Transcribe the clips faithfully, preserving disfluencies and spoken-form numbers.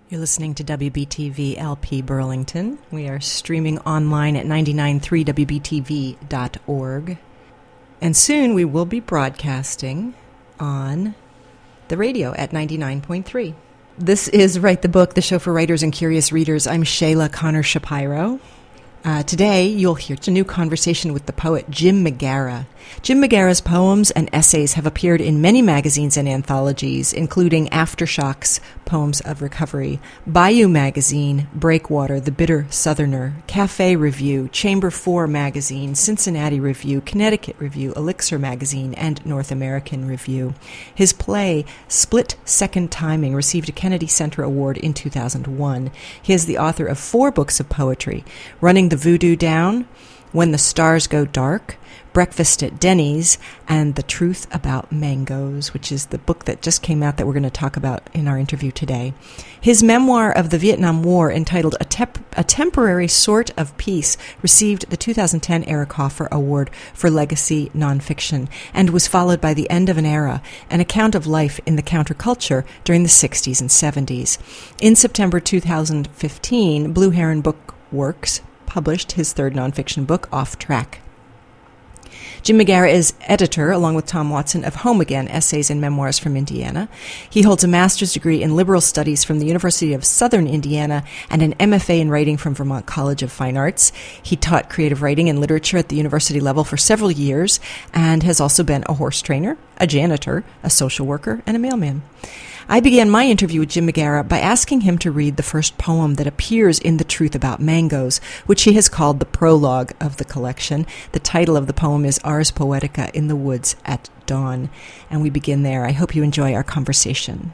You're listening to W B T V L P Burlington. We are streaming online at ninety-nine point three W B T V dot org. And soon we will be broadcasting on the radio at ninety-nine point three. This is Write the Book, the show for writers and curious readers. I'm Shayla Connor Shapiro. Uh, today, you'll hear a new conversation with the poet Jim McGarrah. Jim McGarrah's poems and essays have appeared in many magazines and anthologies, including Aftershocks, Poems of Recovery, Bayou Magazine, Breakwater, The Bitter Southerner, Cafe Review, Chamber four Magazine, Cincinnati Review, Connecticut Review, Elixir Magazine, and North American Review. His play, Split Second Timing, received a Kennedy Center Award in two thousand one. He is the author of four books of poetry, Running the Voodoo Down, When the Stars Go Dark, Breakfast at Denny's, and The Truth About Mangoes, which is the book that just came out that we're going to talk about in our interview today. His memoir of the Vietnam War, entitled A, Tep- A Temporary Sort of Peace, received the two thousand ten Eric Hoffer Award for Legacy Nonfiction, and was followed by The End of an Era, an account of life in the counterculture during the sixties and seventies. In September two thousand fifteen, Blue Heron Book Works published his third nonfiction book, Off Track. Jim McGarrah is editor, along with Tom Watson, of Home Again, Essays and Memoirs from Indiana. He holds a master's degree in liberal studies from the University of Southern Indiana and an M F A in writing from Vermont College of Fine Arts. He taught creative writing and literature at the university level for several years and has also been a horse trainer, a janitor, a social worker, and a mailman. I began my interview with Jim McGarrah by asking him to read the first poem that appears in The Truth About Mangoes, which he has called the prologue of the collection. The title of the poem is Ars Poetica in the Woods at Dawn. And we begin there. I hope you enjoy our conversation.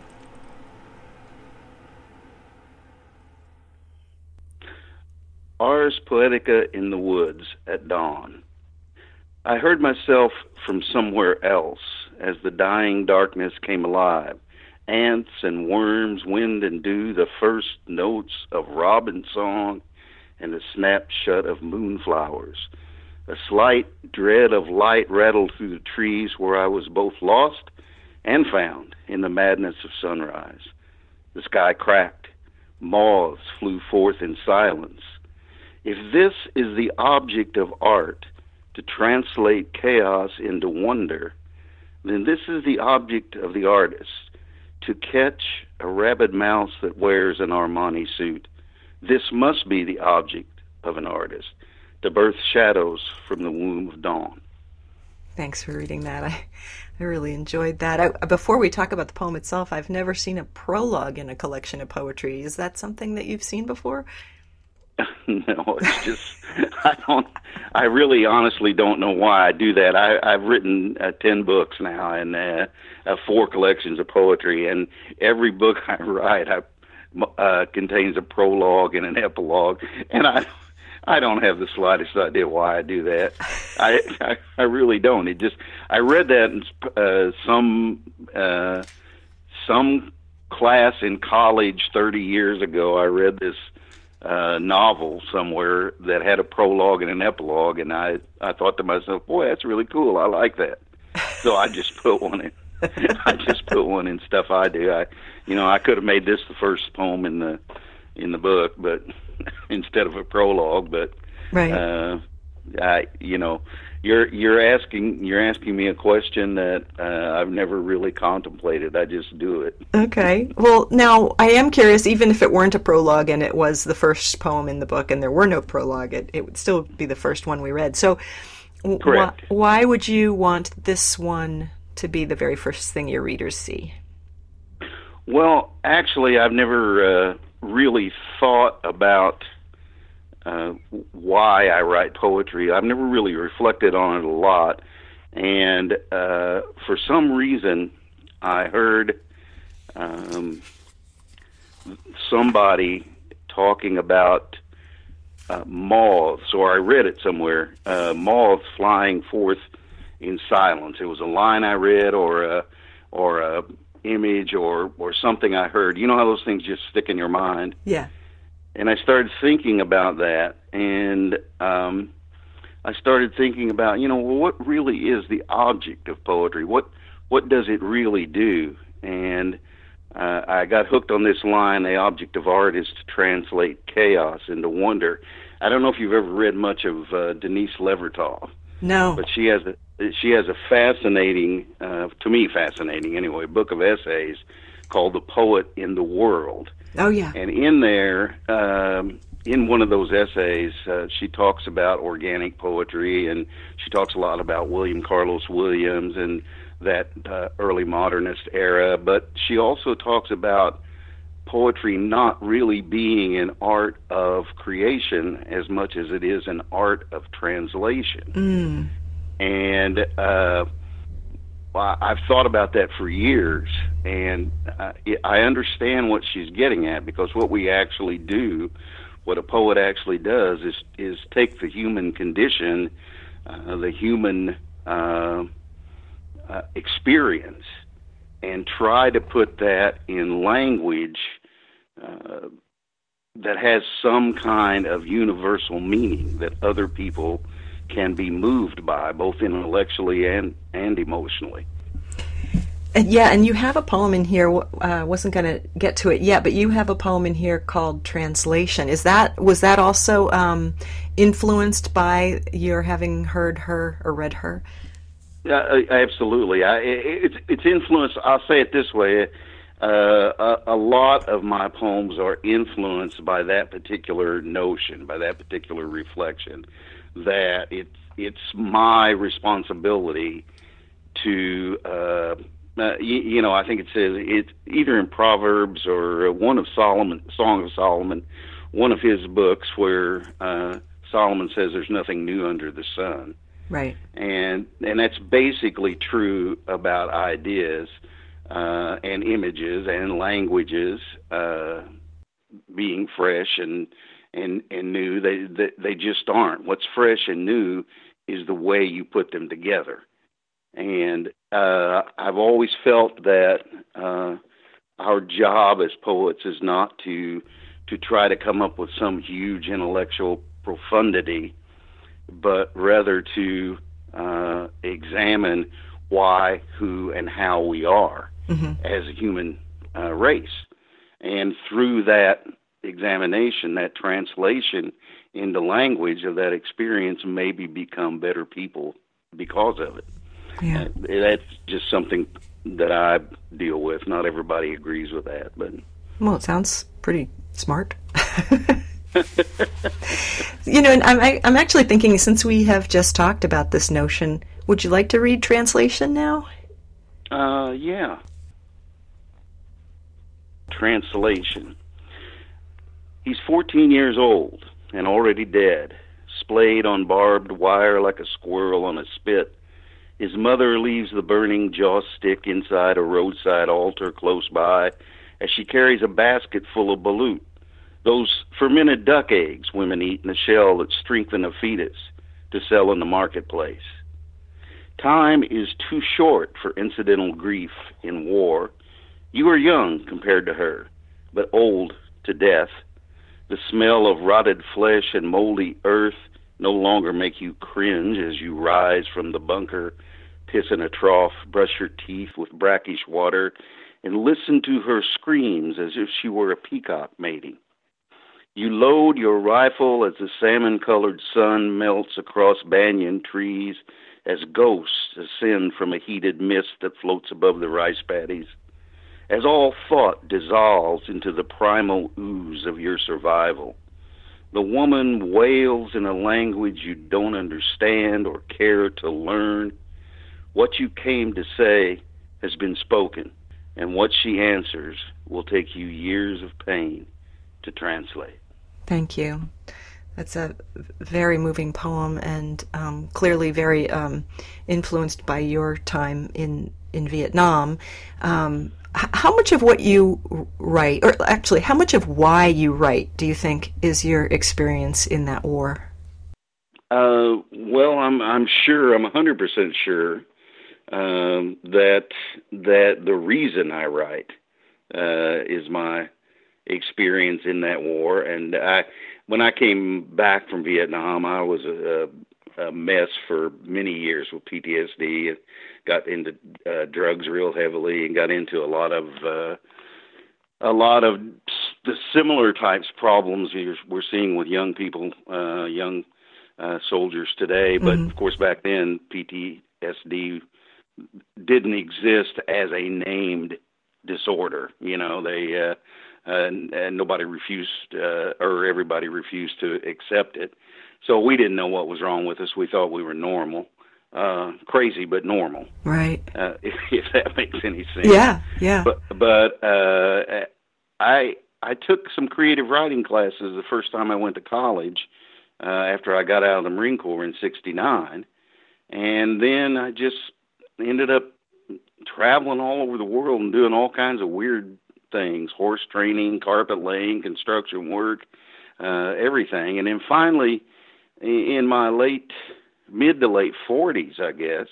Ars Poetica in the Woods at Dawn. I heard myself from somewhere else as the dying darkness came alive. Ants and worms, wind and dew, the first notes of robin song, and the snap shut of moonflowers. A slight dread of light rattled through the trees where I was both lost and found in the madness of sunrise. The sky cracked. Moths flew forth in silence. If this is the object of art, to translate chaos into wonder, then this is the object of the artist, to catch a rabid mouse that wears an Armani suit. This must be the object of an artist, to birth shadows from the womb of dawn. Thanks for reading that. I, I really enjoyed that. I, before we talk about the poem itself, I've never seen a prologue in a collection of poetry. Is that something that you've seen before? No, it's just, I don't, I really honestly don't know why I do that. I, I've written uh, ten books now and uh, uh, four collections of poetry, and every book I write I, uh, contains a prologue and an epilogue, and I I don't have the slightest idea why I do that. I, I, I really don't. It just, I read that in uh, some, uh, some class in college thirty years ago. I read this uh, novel somewhere that had a prologue and an epilogue, and I, I thought to myself, boy, that's really cool. I like that. So I just put one in. I just put one in stuff I do. I, you know, I could have made this the first poem in the in the book, but instead of a prologue. But right. uh, I, you know, you're you're asking you're asking me a question that uh, I've never really contemplated. I just do it. Okay. Well, now I am curious. Even if it weren't a prologue and it was the first poem in the book, and there were no prologue, it, it would still be the first one we read. So, correct. Wh- why would you want this one to be the very first thing your readers see? Well, actually, I've never uh, really thought about uh, why I write poetry. I've never really reflected on it a lot. And uh, for some reason, I heard um, somebody talking about uh, moths, or I read it somewhere, uh, moths flying forth in silence. It was a line I read, or a, or a image, or or something I heard. You know how those things just stick in your mind? Yeah. And I started thinking about that, and um, I started thinking about, you know, well, what really is the object of poetry? What what does it really do? And uh, I got hooked on this line: "The object of art is to translate chaos into wonder." I don't know if you've ever read much of uh, Denise Levertov. No. But she has a she has a fascinating, uh, to me fascinating anyway, book of essays called "The Poet in the World." Oh yeah. And in there, um, in one of those essays, uh, she talks about organic poetry, and she talks a lot about William Carlos Williams and that uh, early modernist era. But she also talks about poetry not really being an art of creation as much as it is an art of translation. Mm. And uh, I've thought about that for years, and uh, I understand what she's getting at, because what we actually do, what a poet actually does, is is take the human condition, uh, the human uh, uh, experience, and try to put that in language uh, that has some kind of universal meaning that other people can be moved by, both intellectually and, and emotionally. And yeah, and you have a poem in here, I uh, wasn't going to get to it yet, but you have a poem in here called Translation. Is that, was that also um, influenced by your having heard her or read her? Yeah, absolutely. I, it's it's influenced. I'll say it this way: uh, a, a lot of my poems are influenced by that particular notion, by that particular reflection, that it's it's my responsibility to, uh, uh, you, you know, I think it says it's either in Proverbs or one of Solomon, Song of Solomon, one of his books, where uh, Solomon says there's nothing new under the sun. Right. And and that's basically true about ideas uh, and images and languages uh, being fresh and and and new. They, they they just aren't. What's fresh and new is the way you put them together. And uh, I've always felt that uh, our job as poets is not to to try to come up with some huge intellectual profundity, but rather to uh, examine why, who, and how we are mm-hmm. as a human uh, race. And through that examination, that translation into language of that experience, maybe become better people because of it. Yeah. Uh, that's just something that I deal with. Not everybody agrees with that, but well, it sounds pretty smart. You know, and I'm I'm actually thinking, since we have just talked about this notion, would you like to read Translation now? Uh, yeah. Translation. He's fourteen years old and already dead, splayed on barbed wire like a squirrel on a spit. His mother leaves the burning joss stick inside a roadside altar close by as she carries a basket full of balut, those fermented duck eggs women eat in the shell that strengthen a fetus, to sell in the marketplace. Time is too short for incidental grief in war. You are young compared to her, but old to death. The smell of rotted flesh and moldy earth no longer make you cringe as you rise from the bunker, piss in a trough, brush your teeth with brackish water, and listen to her screams as if she were a peacock mating. You load your rifle as the salmon-colored sun melts across banyan trees, as ghosts ascend from a heated mist that floats above the rice paddies, as all thought dissolves into the primal ooze of your survival. The woman wails in a language you don't understand or care to learn. What you came to say has been spoken, and what she answers will take you years of pain to translate. Thank you. That's a very moving poem, and um, clearly very um, influenced by your time in, in Vietnam. Um, h- how much of what you write, or actually, how much of why you write, do you think is your experience in that war? Uh, well, I'm I'm sure, I'm one hundred percent sure um, that that the reason I write uh, is my experience in that war. And I, when I came back from Vietnam, I was a, a mess for many years with P T S D, and got into uh, drugs real heavily, and got into a lot of uh, a lot of the similar types of problems we're seeing with young people, uh, young uh, soldiers today. But Mm-hmm. of course, back then, P T S D didn't exist as a named disorder. You know, they uh, uh, and nobody refused, uh, or everybody refused to accept it. So we didn't know what was wrong with us. We thought we were normal, uh, crazy but normal. Right. Uh, if, if that makes any sense. Yeah. Yeah. But but uh, I I took some creative writing classes the first time I went to college uh, after I got out of the Marine Corps in sixty-nine, and then I just ended up traveling all over the world and doing all kinds of weird things: horse training, carpet laying, construction work, uh, everything. And then finally, in my late mid to late forties, I guess,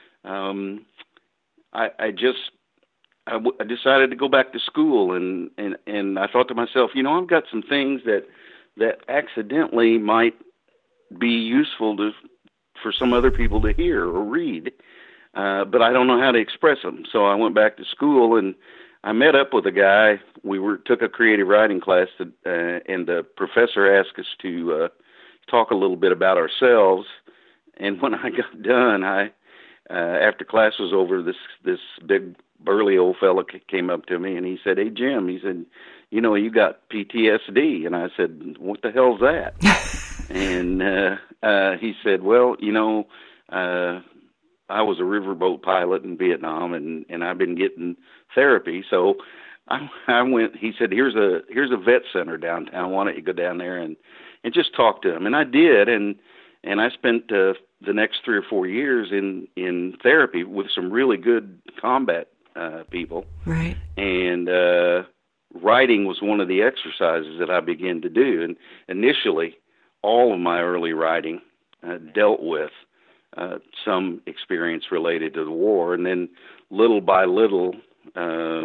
um, I, I just I, w- I decided to go back to school, and, and, and I thought to myself, you know, I've got some things that that accidentally might be useful to for some other people to hear or read, uh, but I don't know how to express them. So I went back to school, and I met up with a guy. We were took a creative writing class, to, uh, and the professor asked us to uh, talk a little bit about ourselves. And when I got done, I uh, after class was over, this this big burly old fella came up to me and he said, "Hey Jim," he said, "you know, you got P T S D." And I said, "What the hell's that?" and uh, uh, he said, "Well, you know, uh, I was a riverboat pilot in Vietnam, and, and I've been getting therapy. So I, I went." He said, "Here's a here's a vet center downtown. Why don't you go down there and and just talk to him?" And I did, and and I spent uh, the next three or four years in in therapy with some really good combat uh, people. Right. And uh, writing was one of the exercises that I began to do. And initially, all of my early writing uh, dealt with uh, some experience related to the war. And then little by little, uh,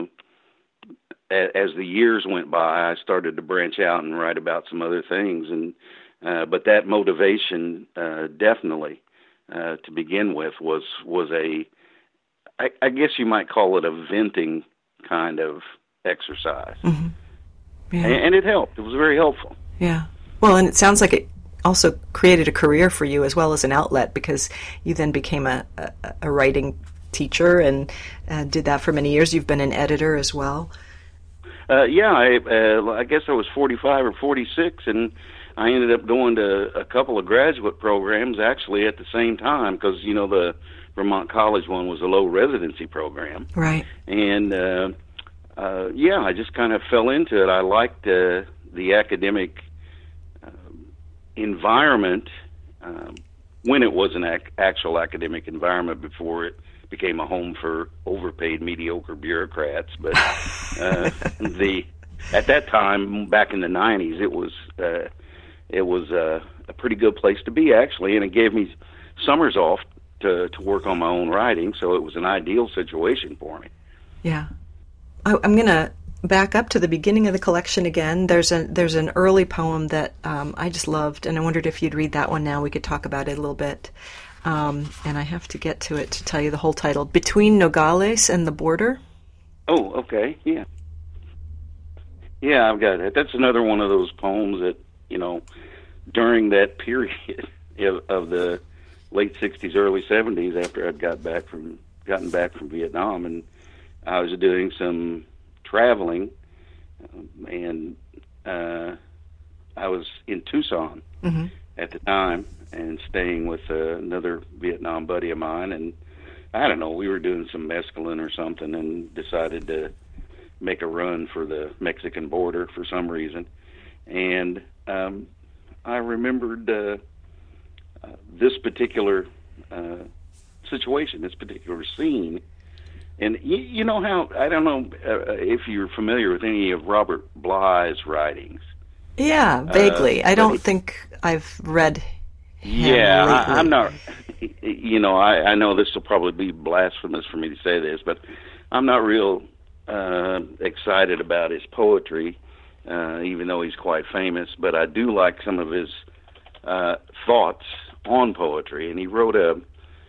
a- as the years went by, I started to branch out and write about some other things. And uh, but that motivation, uh, definitely, uh, to begin with, was was a I, I guess you might call it a venting kind of exercise. Mm-hmm. Yeah. And, and it helped. It was very helpful. Yeah. Well, and it sounds like it also created a career for you as well as an outlet, because you then became a, a, a writing teacher and uh, did that for many years. You've been an editor as well. Uh, yeah, I, uh, I guess I was forty-five or forty-six, and I ended up going to a couple of graduate programs actually at the same time, because, you know, the Vermont College one was a low residency program. Right. And, uh, uh, yeah, I just kind of fell into it. I liked uh, the academic uh, environment um, when it was an ac- actual academic environment before it became a home for overpaid, mediocre bureaucrats. But uh, the at that time, back in the nineties, it was uh, it was uh, a pretty good place to be, actually, and it gave me summers off to to work on my own writing, so it was an ideal situation for me. Yeah. I, I'm going to back up to the beginning of the collection again. There's a there's an early poem that um, I just loved, and I wondered if you'd read that one now. We could talk about it a little bit. Um, and I have to get to it to tell you the whole title. Between Nogales and the Border. Oh, okay, yeah. Yeah, I've got it. That's another one of those poems that, you know, during that period of, of the late sixties, early seventies, after I'd got back from gotten back from Vietnam, and I was doing some traveling, um, and uh, I was in Tucson mm-hmm. at the time, and staying with uh, another Vietnam buddy of mine, and I don't know, we were doing some mescaline or something, and decided to make a run for the Mexican border for some reason, and um, I remembered uh, uh, this particular uh, situation, this particular scene. And you, you know how, I don't know uh, if you're familiar with any of Robert Bly's writings. Yeah, vaguely. Uh, I don't he, think I've read him Yeah, lately. I, I'm not, you know, I, I know this will probably be blasphemous for me to say this, but I'm not real uh, excited about his poetry, uh, even though he's quite famous, but I do like some of his uh, thoughts on poetry. And he wrote a,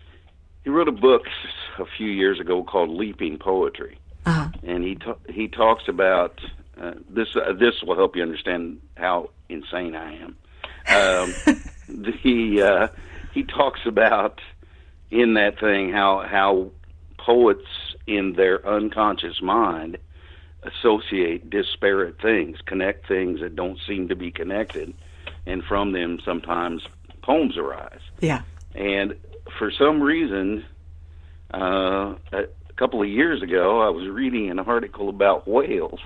He wrote a book a few years ago called Leaping Poetry, uh-huh. and he ta- he talks about uh, this uh, this will help you understand how insane I am. Um, the uh, he talks about in that thing how how poets in their unconscious mind associate disparate things, connect things that don't seem to be connected, and from them sometimes poems arise. Yeah. And for some reason, uh, a couple of years ago, I was reading an article about whales,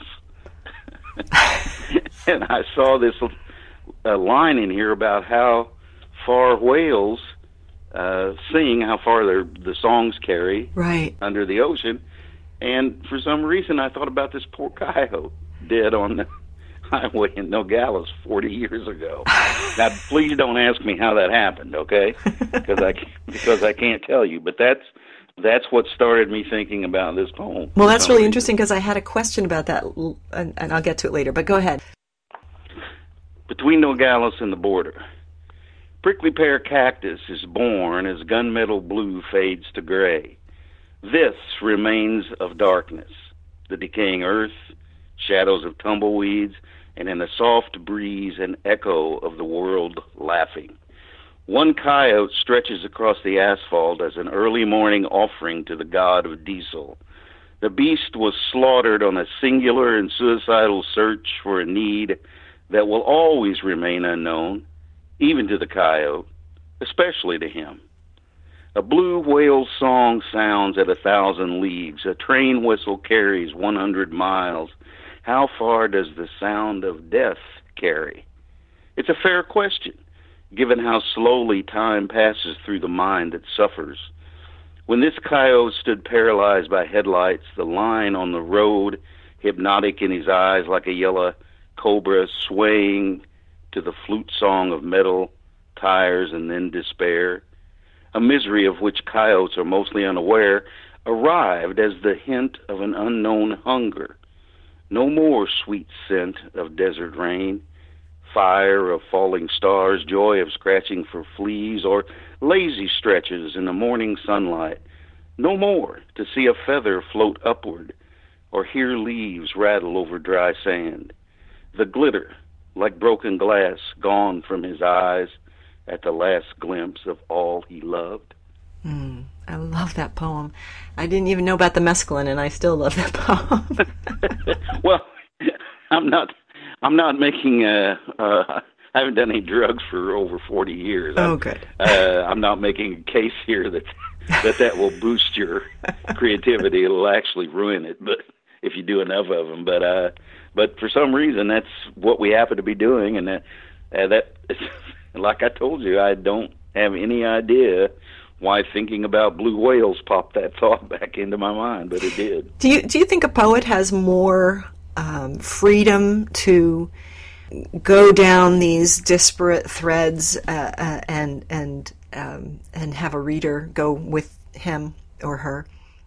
and I saw this uh, line in here about how far whales uh, sing, how far their the songs carry right. under the ocean. And for some reason, I thought about this poor coyote dead on the highway in Nogales forty years ago. Now, please don't ask me how that happened, okay? Because I because I can't tell you. But that's that's what started me thinking about this poem. Well, that's really reason. interesting because I had a question about that, and, and I'll get to it later. But go ahead. Between Nogales and the border, prickly pear cactus is born as gunmetal blue fades to gray. This remains of darkness, the decaying earth, shadows of tumbleweeds, and in a soft breeze an echo of the world laughing. One coyote stretches across the asphalt as an early morning offering to the god of diesel. The beast was slaughtered on a singular and suicidal search for a need that will always remain unknown, even to the coyote, especially to him. A blue whale song sounds at a thousand leagues. A train whistle carries one hundred miles. How far does the sound of death carry? It's a fair question, given how slowly time passes through the mind that suffers. When this coyote stood paralyzed by headlights, the line on the road, hypnotic in his eyes like a yellow cobra swaying to the flute song of metal, tires, and then despair, a misery of which coyotes are mostly unaware, arrived as the hint of an unknown hunger. No more sweet scent of desert rain, fire of falling stars, joy of scratching for fleas, or lazy stretches in the morning sunlight. No more to see a feather float upward, or hear leaves rattle over dry sand. The glitter, like broken glass, gone from his eyes, at the last glimpse of all he loved. Mm, I love that poem. I didn't even know about the mescaline, and I still love that poem. Well, I'm not. I'm not making. A, uh, I haven't done any drugs for over forty years. Oh, I'm, good. Uh, I'm not making a case here that that that will boost your creativity. It'll actually ruin it, but if you do enough of them. But uh, but for some reason, that's what we happen to be doing, and that uh, that. Like I told you, I don't have any idea why thinking about blue whales popped that thought back into my mind, but it did. Do you do you think a poet has more um, freedom to go down these disparate threads uh, uh, and and um, and have a reader go with him or her?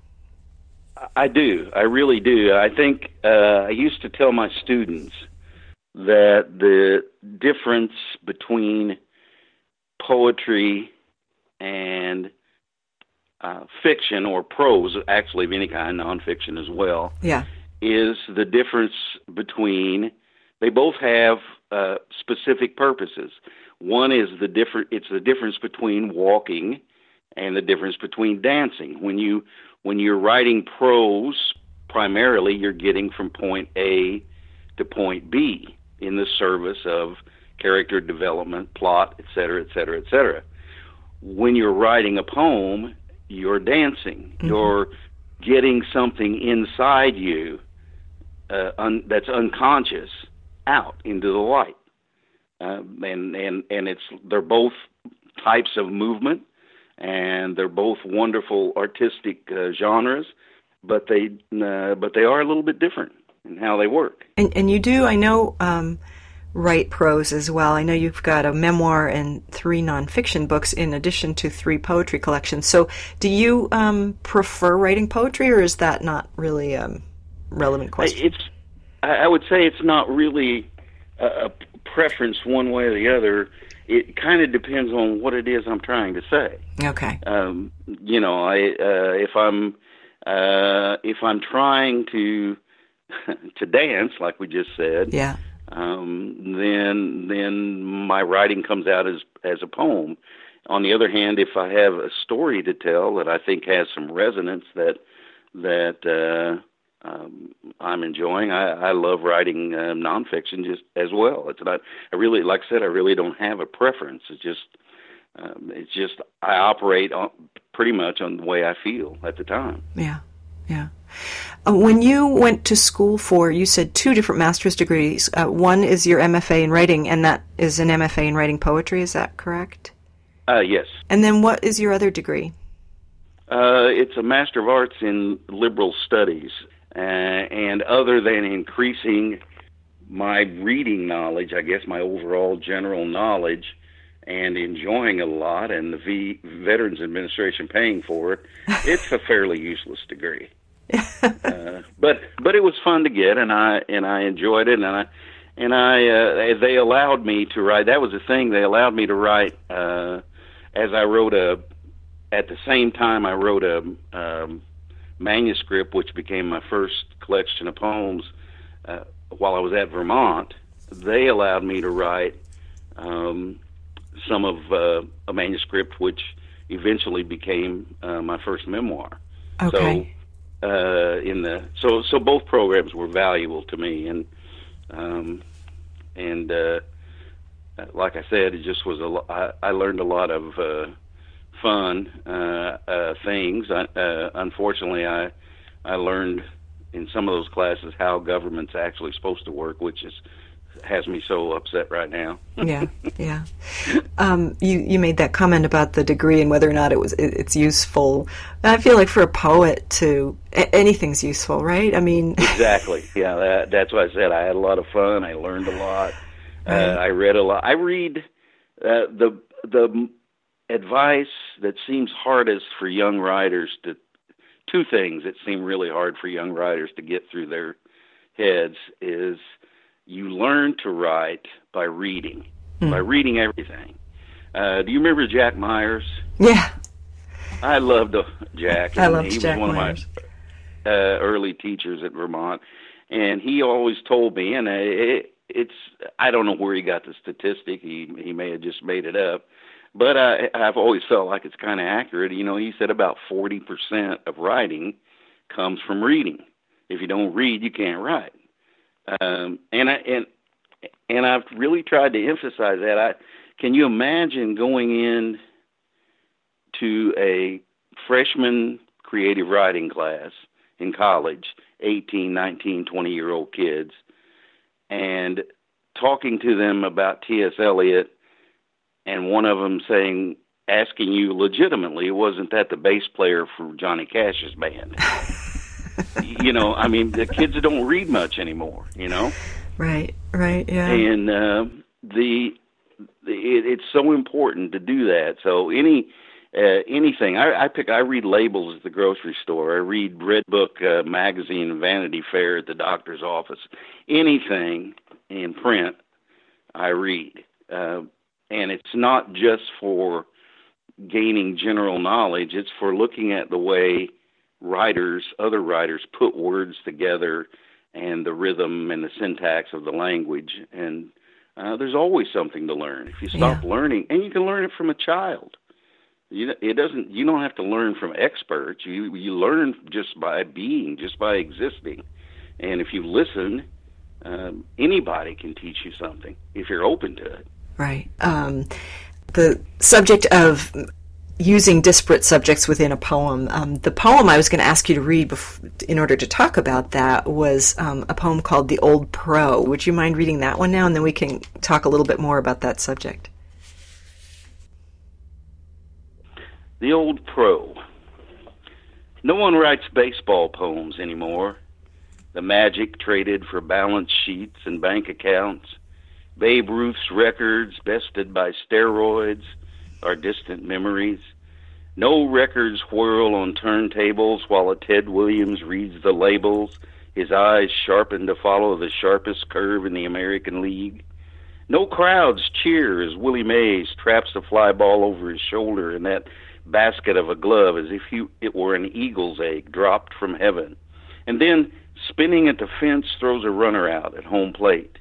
I do. I really do. I think uh, I used to tell my students that the difference between poetry and uh, fiction or prose, actually of any kind, nonfiction as well, yeah. is the difference between, they both have uh, specific purposes. One is the different, it's the difference between walking and the difference between dancing. When you, when you're writing prose, primarily you're getting from point A to point B, in the service of character development, plot, et cetera, et cetera, et cetera. When you're writing a poem, you're dancing. Mm-hmm. You're getting something inside you uh, un- that's unconscious out into the light. Uh, and, and, and it's they're both types of movement, and they're both wonderful artistic uh, genres, but they uh, but they are a little bit different in how they work. And and you do, I know, um, write prose as well. I know you've got a memoir and three nonfiction books in addition to three poetry collections. So do you um, prefer writing poetry, or is that not really a um, relevant question? It's, I would say it's not really a, a preference one way or the other. It kind of depends on what it is I'm trying to say. Okay. Um, you know, I uh, if I'm uh, if I'm trying to to dance, like we just said, Yeah. um, then then my writing comes out as as a poem. On the other hand, if I have a story to tell that I think has some resonance that that uh, um, I'm enjoying, I, I love writing uh, nonfiction just as well. It's not. I really, like I said, I really don't have a preference. It's just um, it's just I operate on, pretty much on the way I feel at the time. Yeah, yeah. Uh, when you went to school for, you said two different master's degrees. Uh, one is your M F A in writing, and that is an M F A in writing poetry. Is that correct? Uh, yes. And then what is your other degree? Uh, it's a Master of Arts in Liberal Studies. Uh, and other than increasing my reading knowledge, I guess my overall general knowledge, and enjoying a lot, and the v- Veterans Administration paying for it, it's a fairly useless degree. uh, but but it was fun to get, and I and I enjoyed it, and I and I uh, they allowed me to write. That was the thing. They allowed me to write uh, as I wrote a. At the same time, I wrote a um, manuscript, which became my first collection of poems. Uh, while I was at Vermont, they allowed me to write um, some of uh, a manuscript, which eventually became uh, my first memoir. Okay. So, uh, in the so so both programs were valuable to me, and um, and uh, like I said, it just was a lo- I, I learned a lot of uh, fun uh, uh, things. I, uh, unfortunately, I I learned in some of those classes how government's actually supposed to work, which is has me so upset right now. yeah, yeah. Um, you you made that comment about the degree and whether or not it was it, it's useful. I feel like for a poet, to a- anything's useful, right? I mean, exactly. Yeah, that, that's what I said. I had a lot of fun. I learned a lot. Right. Uh, I read a lot. I read uh, the the advice that seems hardest for young writers to. Two things that seem really hard for young writers to get through their heads is you learn to write by reading, mm. by reading everything. Uh, do you remember Jack Myers? Yeah. I loved uh, Jack. I loved he Jack was one Myers. of my uh, early teachers at Vermont, and he always told me, and it, it's I don't know where he got the statistic. He he may have just made it up. But I, I've always felt like it's kind of accurate. You know, he said about forty percent of writing comes from reading. If you don't read, you can't write. Um, and I and and I've really tried to emphasize that. I can you imagine going in to a freshman creative writing class in college, eighteen, nineteen, twenty-year-old kids, and talking to them about T S. Eliot, and one of them saying, asking you legitimately, wasn't that the bass player for Johnny Cash's band? You know, I mean, the kids don't read much anymore, you know? Right, right, yeah. And uh, the, the it, it's so important to do that. So any uh, anything, I, I pick, I read labels at the grocery store. I read Red Book uh, magazine and Vanity Fair at the doctor's office. Anything in print, I read. Uh, And it's not just for gaining general knowledge. It's for looking at the way writers, other writers, put words together and the rhythm and the syntax of the language. And uh, there's always something to learn. If you stop Yeah. learning, and you can learn it from a child. You, it doesn't. You don't have to learn from experts. You you learn just by being, just by existing. And if you listen, um, anybody can teach you something if you're open to it. Right. Um, the subject of using disparate subjects within a poem. Um, the poem I was going to ask you to read before, in order to talk about that was um, a poem called The Old Pro. Would you mind reading that one now, and then we can talk a little bit more about that subject? The Old Pro. No one writes baseball poems anymore. The magic traded for balance sheets and bank accounts. Babe Ruth's records bested by steroids are distant memories. No records whirl on turntables while a Ted Williams reads the labels, his eyes sharpened to follow the sharpest curve in the American League. No crowds cheer as Willie Mays traps the fly ball over his shoulder in that basket of a glove as if he, it were an eagle's egg dropped from heaven. And then Spinning at the fence throws a runner out at home plate.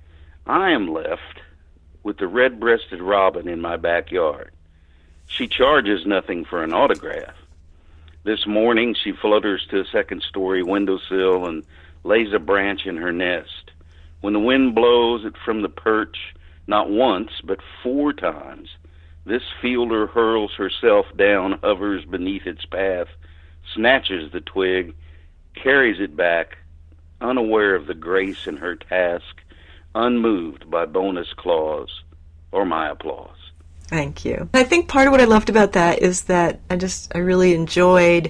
I am left with the red-breasted robin in my backyard. She charges nothing for an autograph. This morning she flutters to a second-story windowsill and lays a branch in her nest. When the wind blows it from the perch, not once, but four times, this fielder hurls herself down, hovers beneath its path, snatches the twig, carries it back, unaware of the grace in her task, unmoved by bonus clause or my applause. Thank you. I think part of what I loved about that is that I just I really enjoyed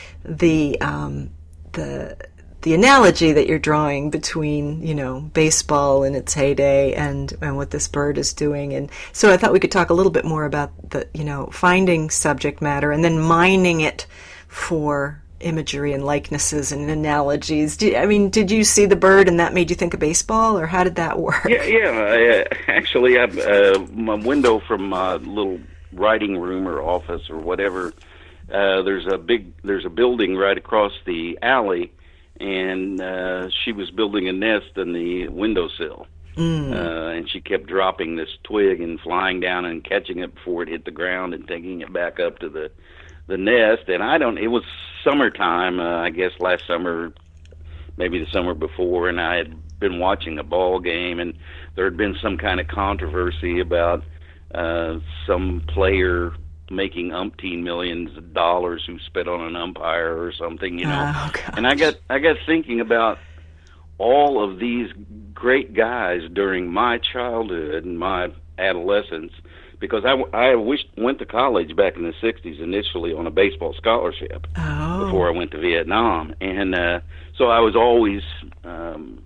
the um, the the analogy that you're drawing between, you know, baseball in its heyday and and what this bird is doing. And so I thought we could talk a little bit more about the, you know, finding subject matter and then mining it for imagery and likenesses and analogies. Did, I mean, did you see the bird and that made you think of baseball, or how did that work? Yeah, yeah. Uh, actually, I, uh, my window from my little writing room or office or whatever, uh, there's a big, there's a building right across the alley, and uh, she was building a nest in the windowsill. Mm. Uh, and she kept dropping this twig and flying down and catching it before it hit the ground and taking it back up to the the nest. And I don't, it was summertime, uh, I guess last summer, maybe the summer before, and I had been watching a ball game, and there had been some kind of controversy about uh, some player making umpteen millions of dollars who spit on an umpire or something, you know. Oh, and I got I got thinking about all of these great guys during my childhood and my adolescence, because I, I wished, went to college back in the sixties initially on a baseball scholarship oh. before I went to Vietnam. And uh, so I was always um,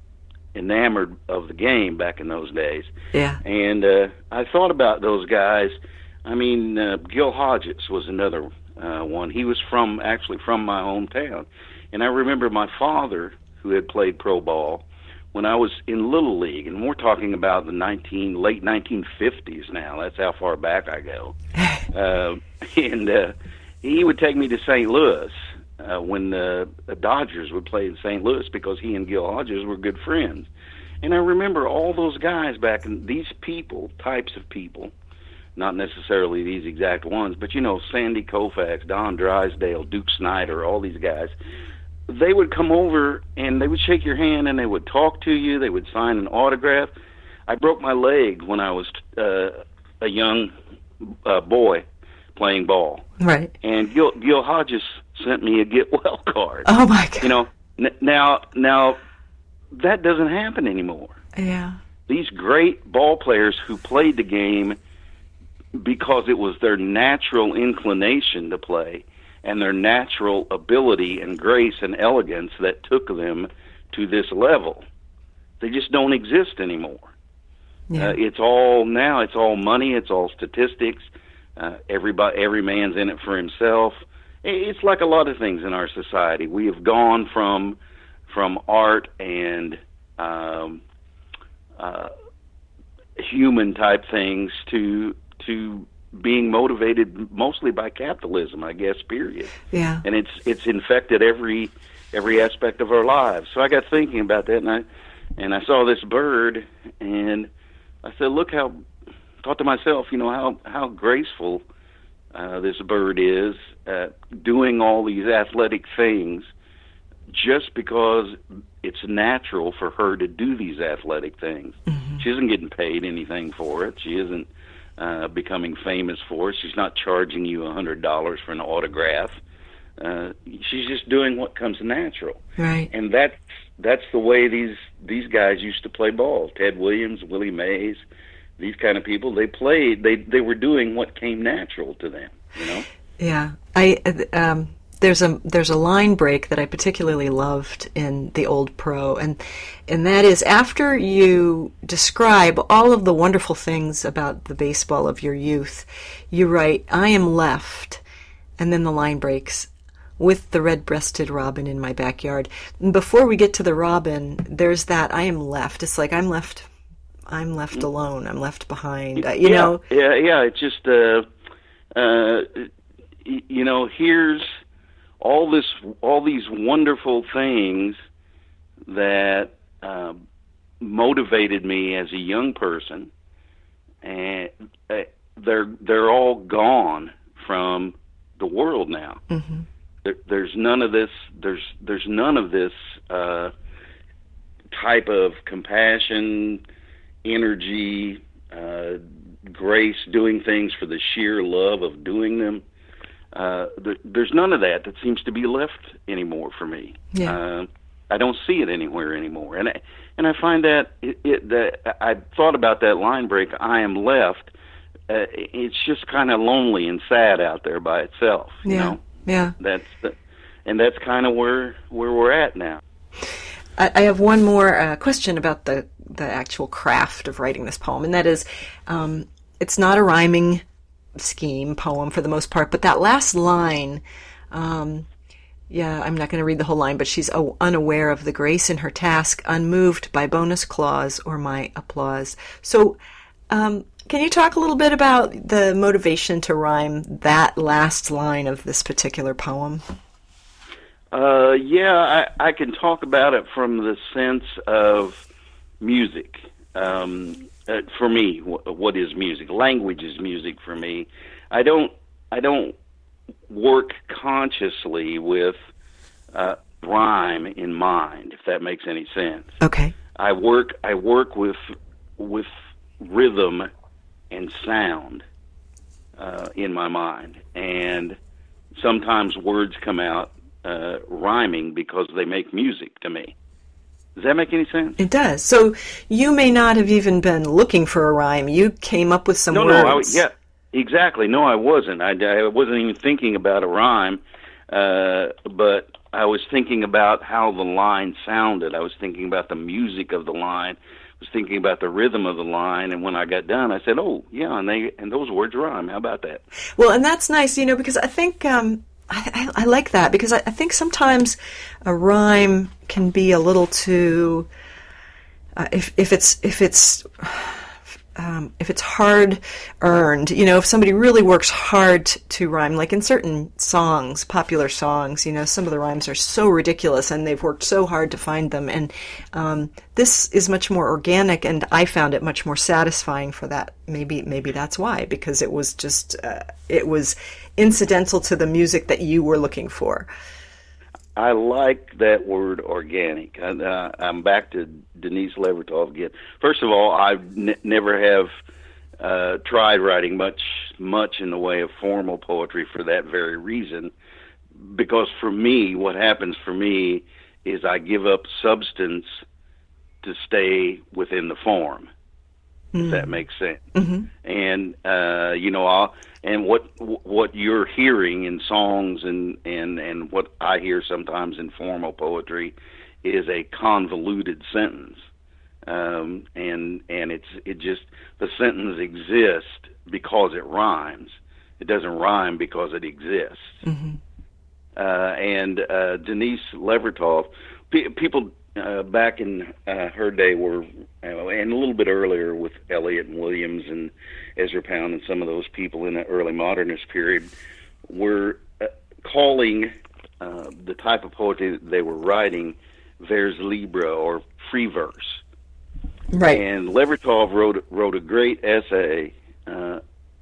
enamored of the game back in those days. Yeah. And uh, I thought about those guys. I mean, uh, Gil Hodges was another uh, one. He was from, actually from my hometown. And I remember my father, who had played pro ball, when I was in Little League, and we're talking about the nineteen late nineteen fifties now. That's how far back I go. uh, and uh, he would take me to Saint Louis uh, when the, the Dodgers would play in Saint Louis, because he and Gil Hodges were good friends. And I remember all those guys back, and these people, types of people, not necessarily these exact ones, but, you know, Sandy Koufax, Don Drysdale, Duke Snyder, all these guys, they would come over and they would shake your hand and they would talk to you. They would sign an autograph. I broke my leg when I was uh, a young uh, boy playing ball. Right. And Gil, Gil Hodges sent me a get well card. Oh my God. You know, n- now now that doesn't happen anymore. Yeah. These great ball players who played the game because it was their natural inclination to play, and their natural ability and grace and elegance that took them to this level. They just don't exist anymore. Yeah. Uh, it's all now. It's all money. It's all statistics. Uh, everybody, every man's in it for himself. It's like a lot of things in our society. We have gone from from art and um, uh, human type things to to being motivated mostly by capitalism, I guess, period. Yeah. And it's it's infected every every aspect of our lives. So I got thinking about that, and I and I saw this bird, and I said, look how, thought to myself, you know, how, how graceful uh, this bird is at doing all these athletic things just because it's natural for her to do these athletic things. Mm-hmm. She isn't getting paid anything for it. She isn't Uh, becoming famous for it. She's not charging you a hundred dollars for an autograph. Uh, she's just doing what comes natural. Right. And that's that's the way these these guys used to play ball. Ted Williams, Willie Mays, these kind of people. They played. They they were doing what came natural to them. You know. Yeah. I um. There's a there's a line break that I particularly loved in The Old Pro, and and that is, after you describe all of the wonderful things about the baseball of your youth, you write, "I am left," and then the line breaks, "with the red-breasted robin in my backyard." And before we get to the robin, there's that "I am left." It's like I'm left, I'm left alone. I'm left behind. Uh, you yeah, know. Yeah, yeah. It's just, uh, uh, you know, here's all this, all these wonderful things that uh, motivated me as a young person, and uh, they're they're all gone from the world now. Mm-hmm. There, there's none of this. There's there's none of this uh, type of compassion, energy, uh, grace, doing things for the sheer love of doing them. Uh, there, there's none of that that seems to be left anymore for me. Yeah. Uh, I don't see it anywhere anymore, and I, and I find that it, it that I thought about that line break. I am left. Uh, it's just kind of lonely and sad out there by itself. You Yeah. know? Yeah. That's the, and that's kind of where where we're at now. I, I have one more uh, question about the the actual craft of writing this poem, and that is, um, it's not a rhyming scheme poem for the most part, but that last line, um, yeah, I'm not going to read the whole line, but she's oh, unaware of the grace in her task, unmoved by bonus clause or my applause. So, um, can you talk a little bit about the motivation to rhyme that last line of this particular poem? Uh, yeah, I, I can talk about it from the sense of music. Um, uh, for me, w- what is music? Language is music for me. I don't, I don't work consciously with uh, rhyme in mind, if that makes any sense. Okay. I work, I work with with rhythm and sound uh, in my mind, and sometimes words come out uh, rhyming because they make music to me. Does that make any sense? It does. So you may not have even been looking for a rhyme. You came up with some no, words. No, I, yeah, exactly. No, I wasn't. I, I wasn't even thinking about a rhyme, uh, but I was thinking about how the line sounded. I was thinking about the music of the line. I was thinking about the rhythm of the line, and when I got done, I said, "Oh, yeah," and they and those words rhyme. How about that? Well, and that's nice, you know, because I think um, I, I, I like that because I, I think sometimes a rhyme can be a little too uh, if if it's if it's um, if it's hard earned, you know, if somebody really works hard to rhyme, like in certain songs, popular songs, you know, some of the rhymes are so ridiculous and they've worked so hard to find them. And um, this is much more organic, and I found it much more satisfying for that. Maybe maybe that's why, because it was just uh, it was incidental to the music that you were looking for. I like that word organic. I, uh, I'm back to Denise Levertov again. First of all, I n- never have uh, tried writing much, much in the way of formal poetry for that very reason. Because for me, what happens for me is I give up substance to stay within the form. Mm. If that makes sense. Mm-hmm. And uh, you know, I'll, and what what you're hearing in songs and, and, and what I hear sometimes in formal poetry is a convoluted sentence, um, and and it's it just the sentence exists because it rhymes. It doesn't rhyme because it exists. Mm-hmm. Uh, and uh, Denise Levertov, pe- people. Uh, back in uh, her day were, uh, and a little bit earlier with Eliot and Williams and Ezra Pound and some of those people in the early modernist period, were uh, calling uh, the type of poetry that they were writing vers libre, or free verse. Right. And Levertov wrote wrote a great essay uh,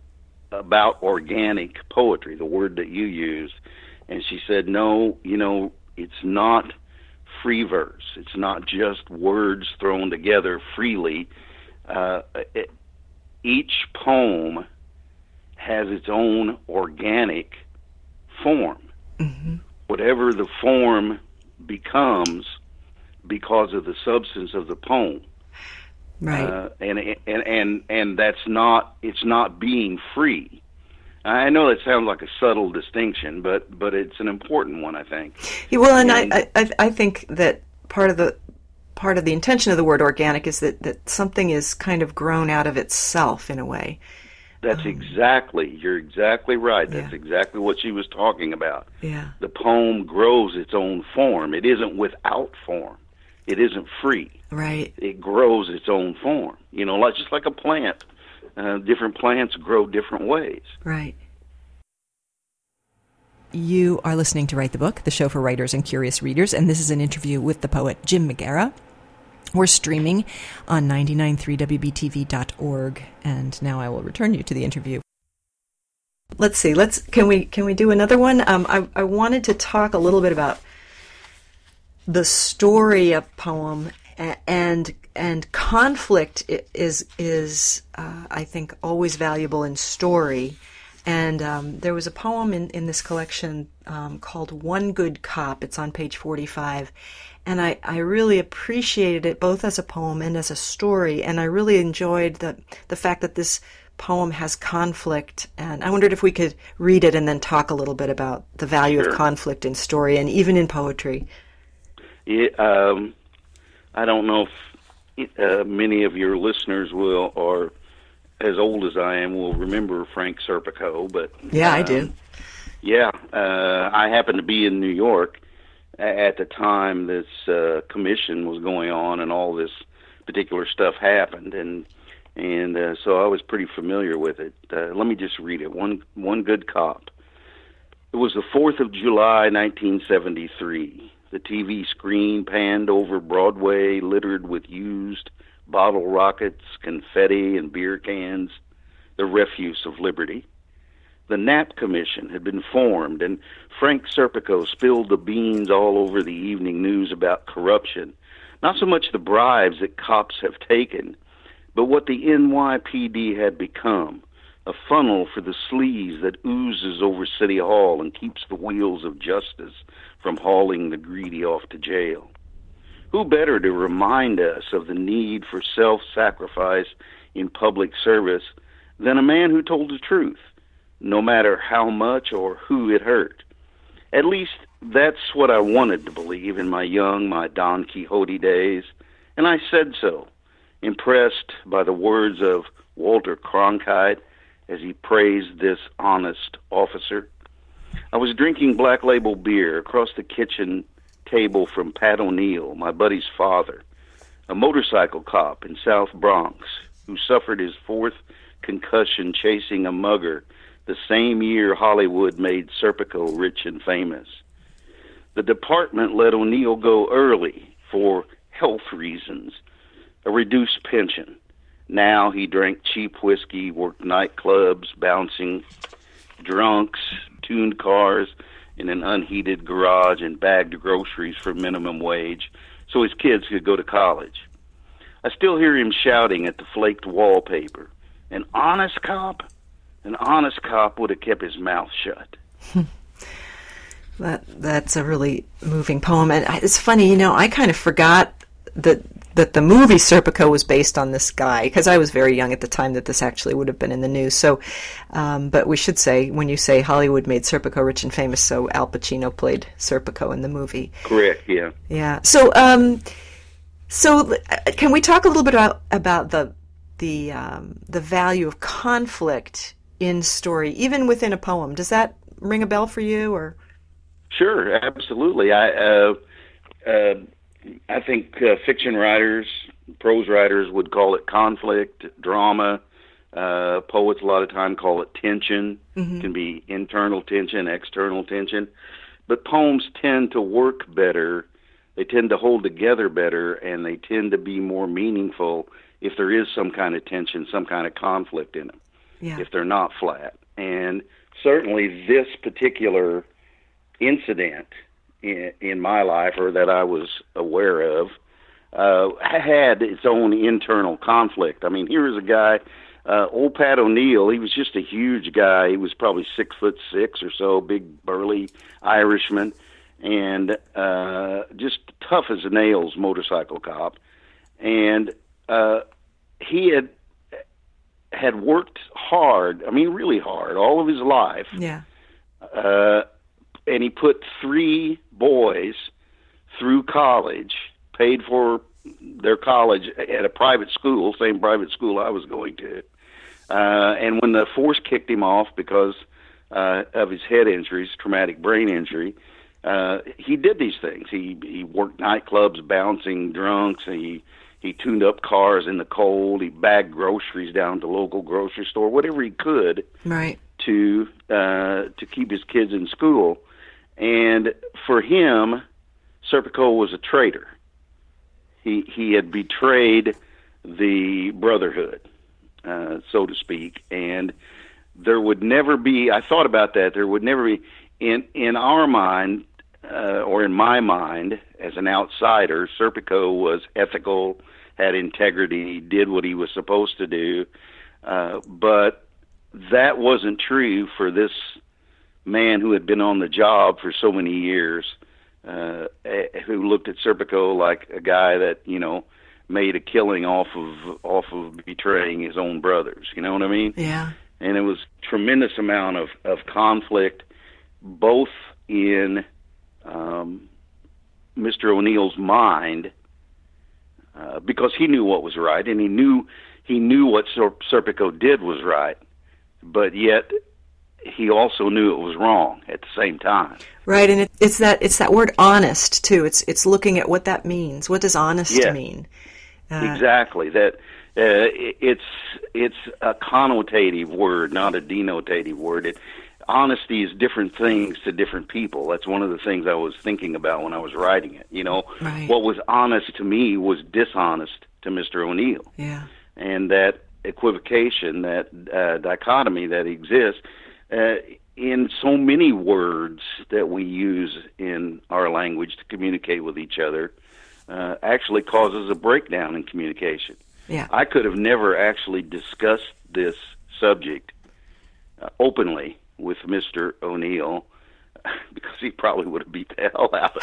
about organic poetry, the word that you used, and she said, no, you know, it's not free verse. It's not just words thrown together freely. Uh, it, each poem has its own organic form. Mm-hmm. Whatever the form becomes because of the substance of the poem. Right. Uh, and, and, and, and that's not, it's not being free. I know that sounds like a subtle distinction, but, but it's an important one, I think. Yeah, well, and, and I, I I think that part of the part of the intention of the word organic is that, that something is kind of grown out of itself in a way. That's um, exactly, you're exactly right. That's yeah. exactly what she was talking about. Yeah. The poem grows its own form. It isn't without form. It isn't free. Right. It grows its own form. You know, like just like a plant. Uh, different plants grow different ways. Right. You are listening to Write the Book, the show for writers and curious readers, and this is an interview with the poet Jim McGarrah. We're streaming on ninety-nine point three W B T V dot org, and now I will return you to the interview. Let's see. Let's can we can we do another one? Um, I I wanted to talk a little bit about the story of poem and and conflict is is uh, I think always valuable in story. And um, there was a poem in, in this collection um, called One Good Cop. It's on page forty-five. And I, I really appreciated it both as a poem and as a story. And I really enjoyed the, the fact that this poem has conflict. And I wondered if we could read it and then talk a little bit about the value Sure. of conflict in story and even in poetry. Yeah, um, I don't know if uh, many of your listeners will, or as old as I am, will remember Frank Serpico, but Yeah, um, I do. Yeah, uh, I happened to be in New York at the time this uh, commission was going on, and all this particular stuff happened, and and uh, so I was pretty familiar with it. Uh, let me just read it. One One Good Cop. It was the fourth of July, nineteen seventy-three. The T V screen panned over Broadway, littered with used bottle rockets, confetti, and beer cans, the refuse of liberty. The Knapp Commission had been formed, and Frank Serpico spilled the beans all over the evening news about corruption. Not so much the bribes that cops have taken, but what the N Y P D had become, a funnel for the sleaze that oozes over City Hall and keeps the wheels of justice from hauling the greedy off to jail. Who better to remind us of the need for self-sacrifice in public service than a man who told the truth, no matter how much or who it hurt? At least that's what I wanted to believe in my young, my Don Quixote days, and I said so, impressed by the words of Walter Cronkite as he praised this honest officer. I was drinking Black Label beer across the kitchen table from Pat O'Neill, my buddy's father, a motorcycle cop in South Bronx who suffered his fourth concussion chasing a mugger the same year Hollywood made Serpico rich and famous. The department let O'Neill go early for health reasons, a reduced pension. Now he drank cheap whiskey, worked nightclubs, bouncing drunks, tuned cars in an unheated garage, and bagged groceries for minimum wage so his kids could go to college. I still hear him shouting at the flaked wallpaper, "An honest cop? An honest cop would have kept his mouth shut." That that's a really moving poem, and it's funny, you know, I kind of forgot that that the movie Serpico was based on this guy, because I was very young at the time that this actually would have been in the news. So, um, but we should say, when you say Hollywood made Serpico rich and famous, so Al Pacino played Serpico in the movie. Correct. Yeah. Yeah. So, um, so can we talk a little bit about about the the um, the value of conflict in story, even within a poem? Does that ring a bell for you, or? Sure, absolutely. I uh, uh, I think uh, fiction writers, prose writers would call it conflict, drama. Uh, poets a lot of time call it tension. Mm-hmm. It can be internal tension, external tension. But poems tend to work better. They tend to hold together better, and they tend to be more meaningful if there is some kind of tension, some kind of conflict in them, yeah. If they're not flat. And certainly this particular incident in, in my life, or that I was aware of, uh, had its own internal conflict. I mean, here is a guy, uh, old Pat O'Neill. He was just a huge guy. He was probably six foot six or so, big burly Irishman, and uh, just tough as nails motorcycle cop. And uh, he had had worked hard. I mean, really hard, all of his life. Yeah. Uh, and he put three boys through college, paid for their college at a private school, same private school I was going to. Uh, and when the force kicked him off because uh, of his head injuries, traumatic brain injury, uh, he did these things. He he worked nightclubs, bouncing drunks. He he tuned up cars in the cold. He bagged groceries down to local grocery store, whatever he could, right, to uh, to keep his kids in school. And for him, Serpico was a traitor. He he had betrayed the Brotherhood, uh, so to speak, and there would never be. I thought about that. There would never be in in our mind, uh, or in my mind, as an outsider, Serpico was ethical, had integrity, did what he was supposed to do, uh, but that wasn't true for this man who had been on the job for so many years, uh, who looked at Serpico like a guy that, you know, made a killing off of off of betraying his own brothers. You know what I mean? Yeah. And it was tremendous amount of, of conflict, both in um, Mister O'Neill's mind, uh, because he knew what was right, and he knew he knew what Ser- Serpico did was right, but yet he also knew it was wrong at the same time. Right, and it, it's that it's that word honest too. It's it's looking at what that means. What does honest yeah, mean? Uh, exactly. That uh, it's it's a connotative word, not a denotative word. It, honesty is different things to different people. That's one of the things I was thinking about when I was writing it. You know, right. What was honest to me was dishonest to Mister O'Neill. Yeah, and that equivocation, that uh, dichotomy that exists. Uh, in so many words that we use in our language to communicate with each other, uh, actually causes a breakdown in communication. Yeah. I could have never actually discussed this subject uh, openly with Mister O'Neill because he probably would have beat the hell out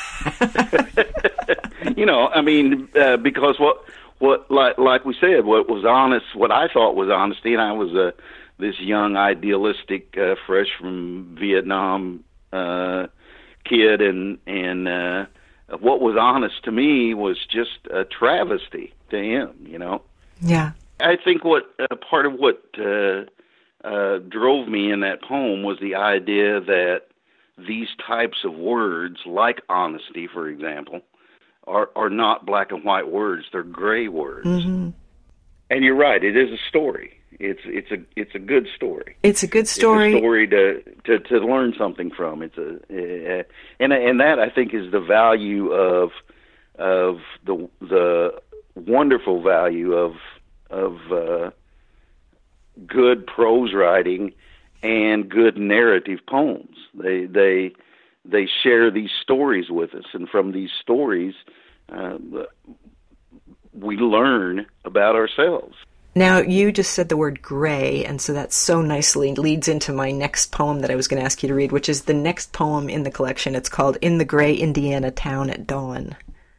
of me. You know, I mean, uh, because what, what, like, like we said, what was honest, what I thought was honesty, and I was a this young, idealistic, uh, fresh from Vietnam uh, kid, and and uh, what was honest to me was just a travesty to him. You know. Yeah. I think what uh, part of what uh, uh, drove me in that poem was the idea that these types of words, like honesty, for example, are are not black and white words; they're gray words. Mm-hmm. And you're right; it is a story. It's it's a it's a good story. It's a good story. It's a story to, to, to learn something from. It's a uh, and and that I think is the value of of the the wonderful value of of uh, good prose writing and good narrative poems. They they they share these stories with us, and from these stories, uh, we learn about ourselves. Now, you just said the word gray, and so that so nicely leads into my next poem that I was going to ask you to read, which is the next poem in the collection. It's called In the Gray Indiana Town at Dawn.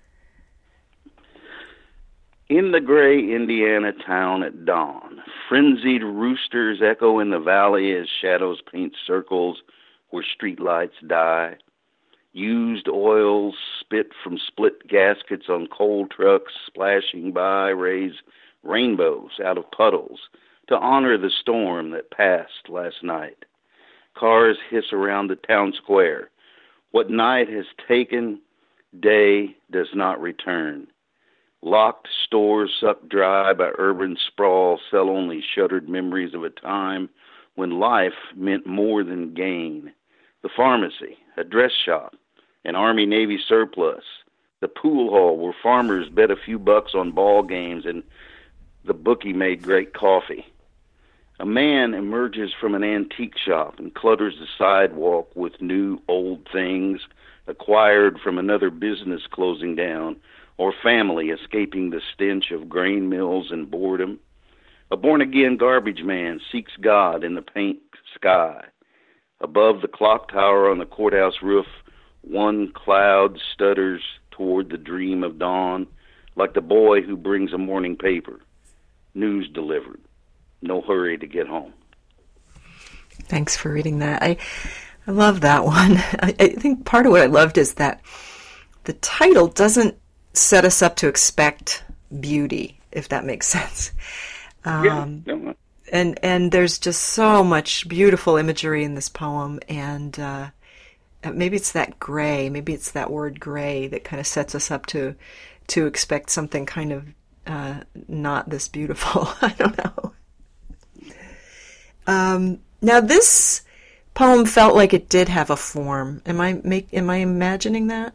In the gray Indiana town at dawn, frenzied roosters echo in the valley as shadows paint circles where streetlights die. Used oils spit from split gaskets on coal trucks splashing by raise rainbows out of puddles to honor the storm that passed last night. Cars hiss around the town square. What night has taken, day does not return. Locked stores sucked dry by urban sprawl sell only shuttered memories of a time when life meant more than gain. The pharmacy, a dress shop, an Army-Navy surplus, the pool hall where farmers bet a few bucks on ball games and the bookie made great coffee. A man emerges from an antique shop and clutters the sidewalk with new old things acquired from another business closing down or family escaping the stench of grain mills and boredom. A born-again garbage man seeks God in the pink sky. Above the clock tower on the courthouse roof, one cloud stutters toward the dream of dawn, like the boy who brings a morning paper. News delivered. No hurry to get home. Thanks for reading that. I I love that one. I, I think part of what I loved is that the title doesn't set us up to expect beauty, if that makes sense. Um, yeah, no. And and there's just so much beautiful imagery in this poem, and uh, maybe it's that gray, maybe it's that word gray that kind of sets us up to to expect something kind of Uh, not this beautiful. I don't know. Um, Now, this poem felt like it did have a form. Am I make? Am I imagining that?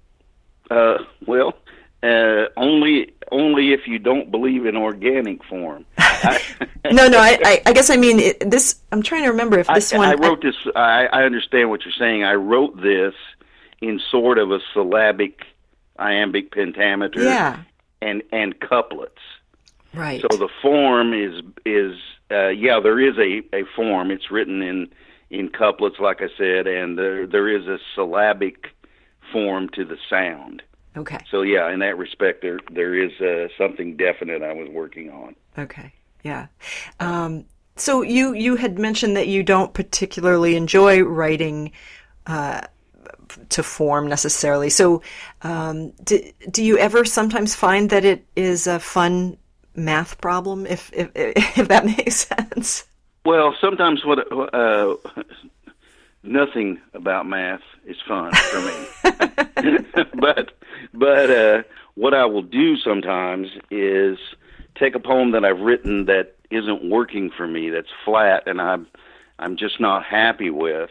Uh, well, uh, only only if you don't believe in organic form. I, no, no. I, I, I guess I mean it, this. I'm trying to remember if this I, one. I wrote I, this. I, I understand what you're saying. I wrote this in sort of a syllabic, iambic pentameter. Yeah. And and couplets. Right. So the form is is uh, yeah, there is a, a form. It's written in in couplets, like I said, and there there is a syllabic form to the sound. Okay. So yeah, in that respect, there there is uh, something definite I was working on. Okay. Yeah. Um, so you you had mentioned that you don't particularly enjoy writing uh, to form necessarily. So um, do, do you ever sometimes find that it is a fun math problem, if if, if that makes sense? Well, sometimes what uh, nothing about math is fun for me. but but uh, what I will do sometimes is take a poem that I've written that isn't working for me, that's flat, and I'm I'm just not happy with.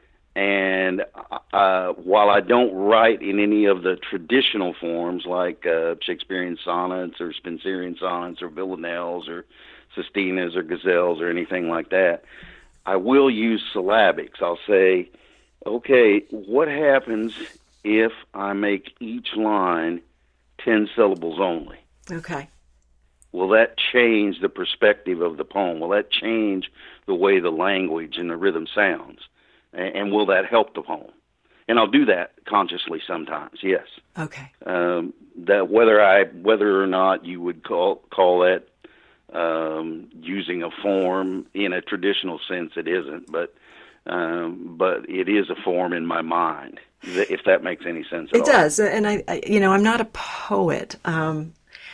And uh, while I don't write in any of the traditional forms like uh, Shakespearean sonnets or Spenserian sonnets or villanelles or sestinas or gazelles or anything like that, I will use syllabics. I'll say, okay, what happens if I make each line ten syllables only? Okay. Will that change the perspective of the poem? Will that change the way the language and the rhythm sounds? And will that help the poem? And I'll do that consciously sometimes. Yes. Okay. Um, that whether I whether or not you would call call that um, using a form in a traditional sense, it isn't. But um, but it is a form in my mind. If that makes any sense at all. It does. And I, I, you know, I'm not a poet. Um,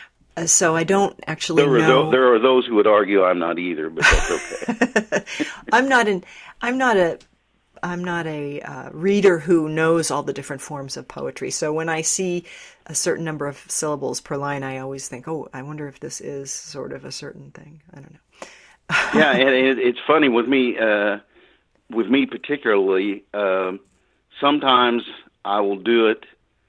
So I don't actually there are know. Those, there are those who would argue I'm not either, but that's okay. I'm not an. I'm not a. I'm not a uh, reader who knows all the different forms of poetry. So when I see a certain number of syllables per line, I always think, "Oh, I wonder if this is sort of a certain thing." I don't know. Yeah, and it, it's funny with me. Uh, with me particularly, um, sometimes I will do it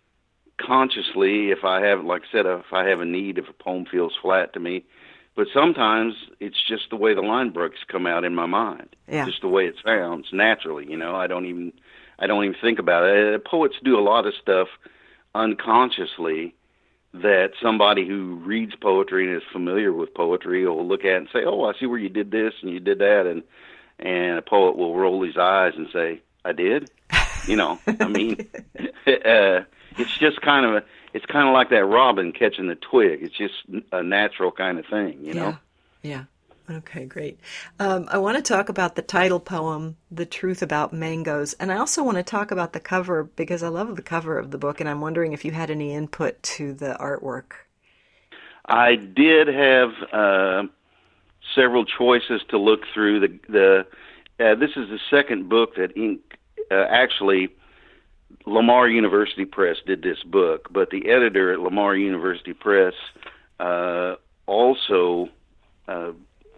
consciously if I have, like I said, if I have a need, if a poem feels flat to me. But sometimes it's just the way the line breaks come out in my mind. Yeah. Just the way it sounds naturally. You know, I don't even, I don't even think about it. Uh, poets do a lot of stuff unconsciously that somebody who reads poetry and is familiar with poetry will look at and say, "Oh, I see where you did this and you did that," and and a poet will roll his eyes and say, "I did." You know, I mean, uh, it's just kind of a. It's kind of like that robin catching the twig. It's just a natural kind of thing, you know? Yeah. Yeah. Okay, great. Um, I want to talk about the title poem, The Truth About Mangoes. And I also want to talk about the cover because I love the cover of the book, and I'm wondering if you had any input to the artwork. I did have uh, several choices to look through. The, the uh, This is the second book that Ink uh, actually... Lamar University Press did this book, but the editor at Lamar University Press uh, also uh,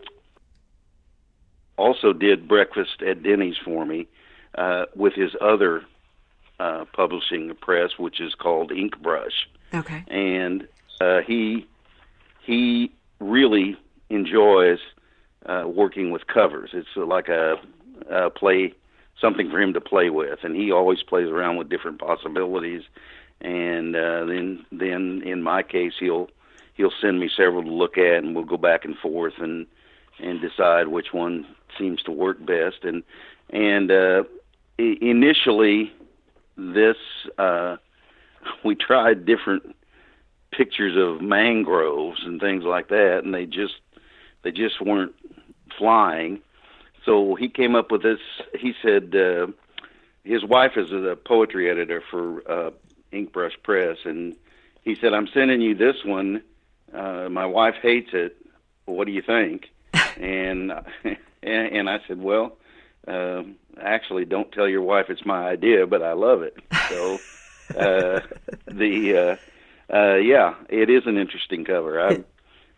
also did Breakfast at Denny's for me uh, with his other uh, publishing press, which is called Inkbrush. Okay. And uh, he he really enjoys uh, working with covers. It's like a, a play. Something for him to play with, and he always plays around with different possibilities. And uh, then, then in my case, he'll he'll send me several to look at, and we'll go back and forth and and decide which one seems to work best. And and uh, I- initially, this uh, we tried different pictures of mangroves and things like that, and they just they just weren't flying. So he came up with this. He said uh, his wife is a poetry editor for uh, Inkbrush Press, and he said, "I'm sending you this one. Uh, my wife hates it. What do you think?" and and I said, "Well, uh, actually, don't tell your wife it's my idea, but I love it." So uh, the uh, uh, yeah, it is an interesting cover. I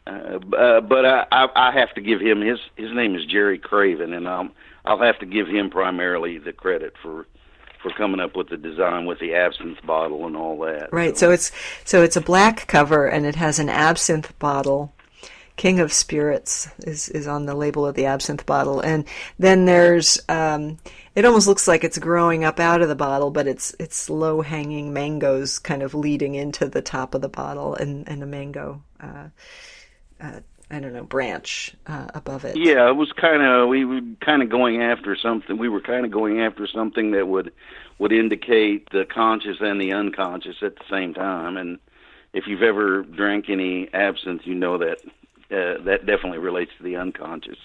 uh, uh, but I, I, I have to give him his his name is Jerry Craven, and um, I'll have to give him primarily the credit for for coming up with the design with the absinthe bottle and all that. Right. So, so it's so it's a black cover, and it has an absinthe bottle. King of Spirits is, is on the label of the absinthe bottle. And then there's, um, it almost looks like it's growing up out of the bottle, but it's it's low-hanging mangoes kind of leading into the top of the bottle, and, and a mango, uh, uh, I don't know, branch uh, above it. Yeah, it was kind of, we were kind of going after something, we were kind of going after something that would, would indicate the conscious and the unconscious at the same time. And if you've ever drank any absinthe, you know that Uh, that definitely relates to the unconscious.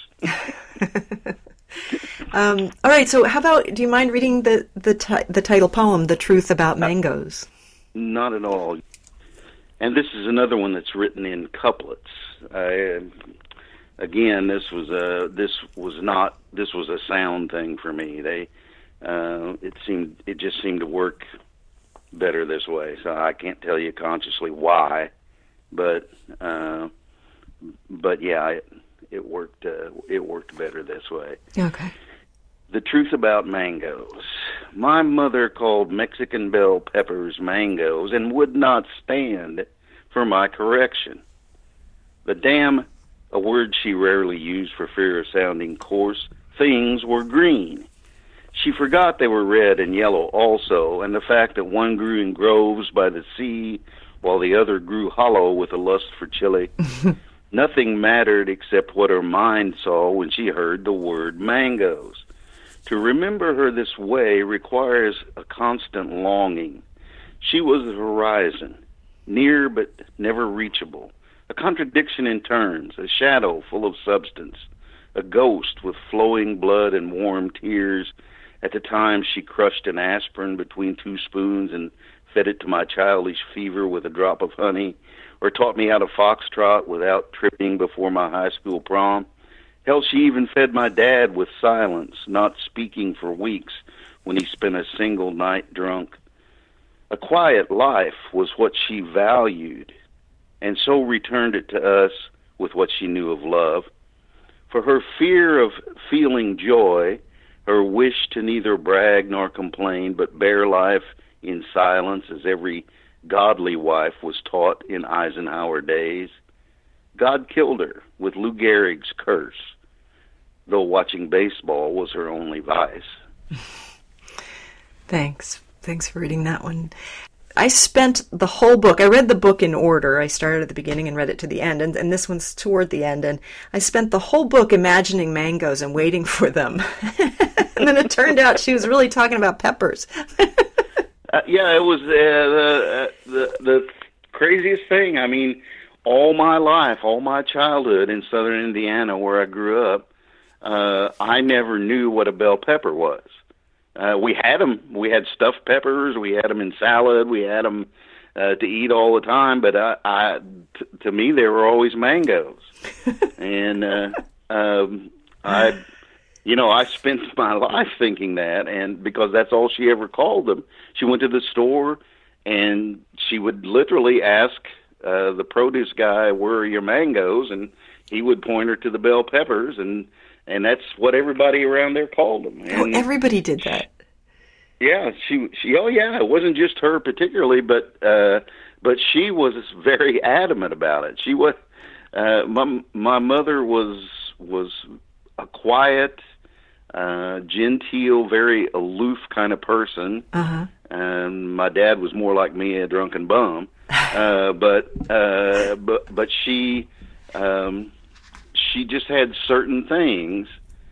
um, all right. So, how about? Do you mind reading the the ti- the title poem, "The Truth About Mangoes"? Uh, not at all. And this is another one that's written in couplets. I, again, this was a this was not this was a sound thing for me. They uh, it seemed it just seemed to work better this way. So I can't tell you consciously why, but. Uh, But yeah, it, it worked. Uh, it worked better this way. Okay. The truth about mangoes. My mother called Mexican bell peppers mangoes and would not stand for my correction. The damn, a word she rarely used for fear of sounding coarse, things were green. She forgot they were red and yellow also, and the fact that one grew in groves by the sea while the other grew hollow with a lust for chili. Nothing mattered except what her mind saw when she heard the word mangoes. To remember her this way requires a constant longing. She was the horizon, near but never reachable, a contradiction in terms, a shadow full of substance, a ghost with flowing blood and warm tears. At the time she crushed an aspirin between two spoons and fed it to my childish fever with a drop of honey, or taught me how to foxtrot without tripping before my high school prom. Hell, she even fed my dad with silence, not speaking for weeks when he spent a single night drunk. A quiet life was what she valued, and so returned it to us with what she knew of love. For her fear of feeling joy, her wish to neither brag nor complain, but bear life in silence as every godly wife was taught in Eisenhower days. God killed her with Lou Gehrig's curse, though watching baseball was her only vice. Thanks. Thanks for reading that one. I spent the whole book, I read the book in order. I started at the beginning and read it to the end, and, and this one's toward the end, and I spent the whole book imagining mangoes and waiting for them. And then it turned out she was really talking about peppers. Uh, yeah, it was uh, the, uh, the the craziest thing. I mean, all my life, all my childhood in southern Indiana, where I grew up, uh, I never knew what a bell pepper was. Uh, we had them. We had stuffed peppers. We had them in salad. We had them uh, to eat all the time. But I, I t- to me, they were always mangoes. and uh, um, I. You know, I spent my life thinking that, and because that's all she ever called them. She went to the store, and she would literally ask uh, the produce guy, "Where are your mangoes?" And he would point her to the bell peppers, and and that's what everybody around there called them. And oh, everybody did that. Yeah, she she. Oh, yeah, it wasn't just her particularly, but uh, but she was very adamant about it. She was uh, my my mother was was a quiet, uh, genteel, very aloof kind of person. Uh-huh. And my dad was more like me, a drunken bum. Uh, but uh, but but she um, she just had certain things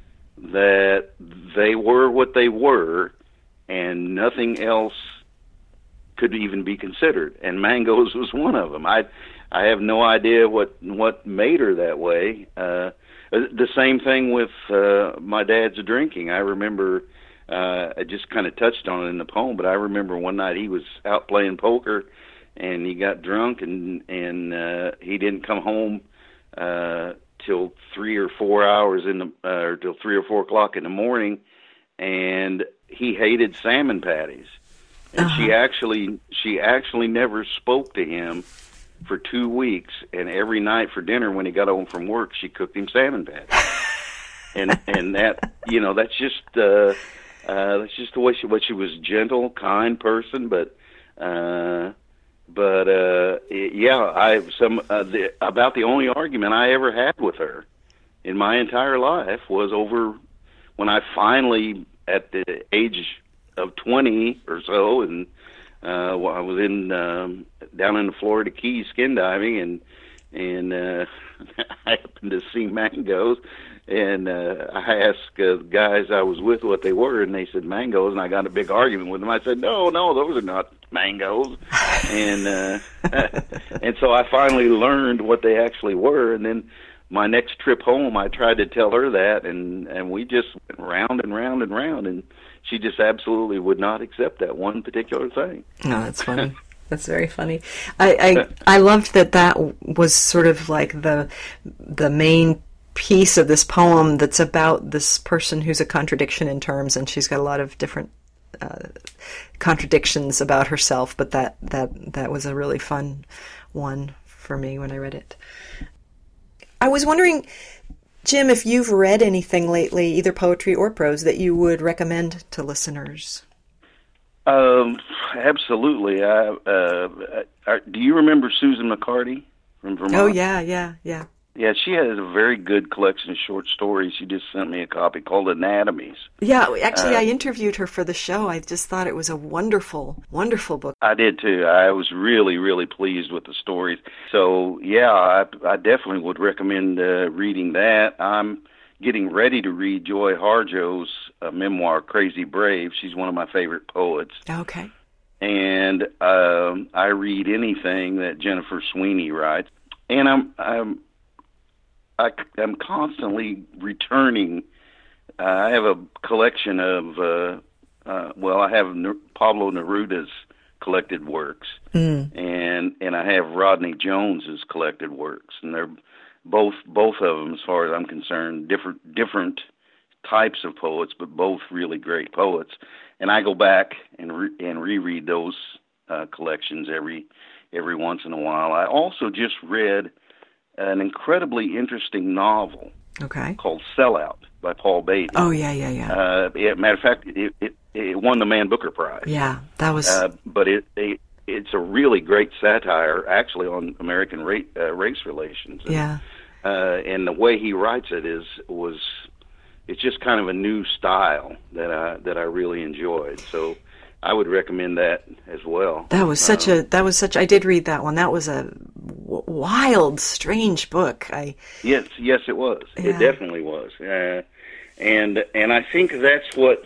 that they were what they were, and nothing else could even be considered. And mangoes was one of them. I I have no idea what what made her that way. Uh, the same thing with uh, my dad's drinking. I remember. Uh, I just kind of touched on it in the poem, but I remember one night he was out playing poker, and he got drunk, and and uh, he didn't come home uh, till three or four hours in the uh, or till three or four o'clock in the morning, and he hated salmon patties, and uh-huh. she actually she actually never spoke to him for two weeks, and every night for dinner when he got home from work, she cooked him salmon patties. and and that, you know, that's just uh, uh, that's just the way she was. She was a gentle, kind person, but uh, but uh, yeah, I some uh, the, about the only argument I ever had with her in my entire life was over when I finally, at the age of twenty or so, and uh, well, I was in um, down in the Florida Keys skin diving, and and uh, I happened to see mangoes, and uh, I asked uh, the guys I was with what they were, and they said mangoes, and I got in a big argument with them. I said, no, no, those are not mangoes, and uh, and so I finally learned what they actually were, and then my next trip home, I tried to tell her that, and, and we just went round and round and round, and she just absolutely would not accept that one particular thing. No, that's funny. That's very funny. I, I I loved that that was sort of like the the main piece of this poem that's about this person who's a contradiction in terms, and she's got a lot of different uh, contradictions about herself, but that, that, that was a really fun one for me when I read it. I was wondering, Jim, if you've read anything lately, either poetry or prose, that you would recommend to listeners. Um, absolutely. I, uh, I, do you remember Susan McCarty from Vermont? Oh, yeah, yeah, yeah. Yeah, she has a very good collection of short stories. She just sent me a copy called Anatomies. Yeah, actually, uh, I interviewed her for the show. I just thought it was a wonderful, wonderful book. I did, too. I was really, really pleased with the stories. So, yeah, I, I definitely would recommend uh, reading that. I'm getting ready to read Joy Harjo's uh, memoir, Crazy Brave. She's one of my favorite poets. Okay. And um, I read anything that Jennifer Sweeney writes. And I'm... I'm I, I'm constantly returning. Uh, I have a collection of, uh, uh, well, I have N- Pablo Neruda's collected works, mm. and and I have Rodney Jones's collected works, and they're both both of them, as far as I'm concerned, different different types of poets, but both really great poets. And I go back and re- and reread those uh, collections every every once in a while. I also just read an incredibly interesting novel okay. called Sellout by Paul Beatty. Oh, yeah, yeah, yeah. Uh, it, matter of fact, it, it, it won the Man Booker Prize. Yeah, that was... Uh, but it, it it's a really great satire, actually, on American race, uh, race relations. And, yeah. Uh, and the way he writes it is was... It's just kind of a new style that I, that I really enjoyed. So... I would recommend that as well. That was such um, a, that was such, I did read that one. That was a w- wild, strange book. I Yes, yes it was. Yeah. It definitely was. Uh, and and I think that's what,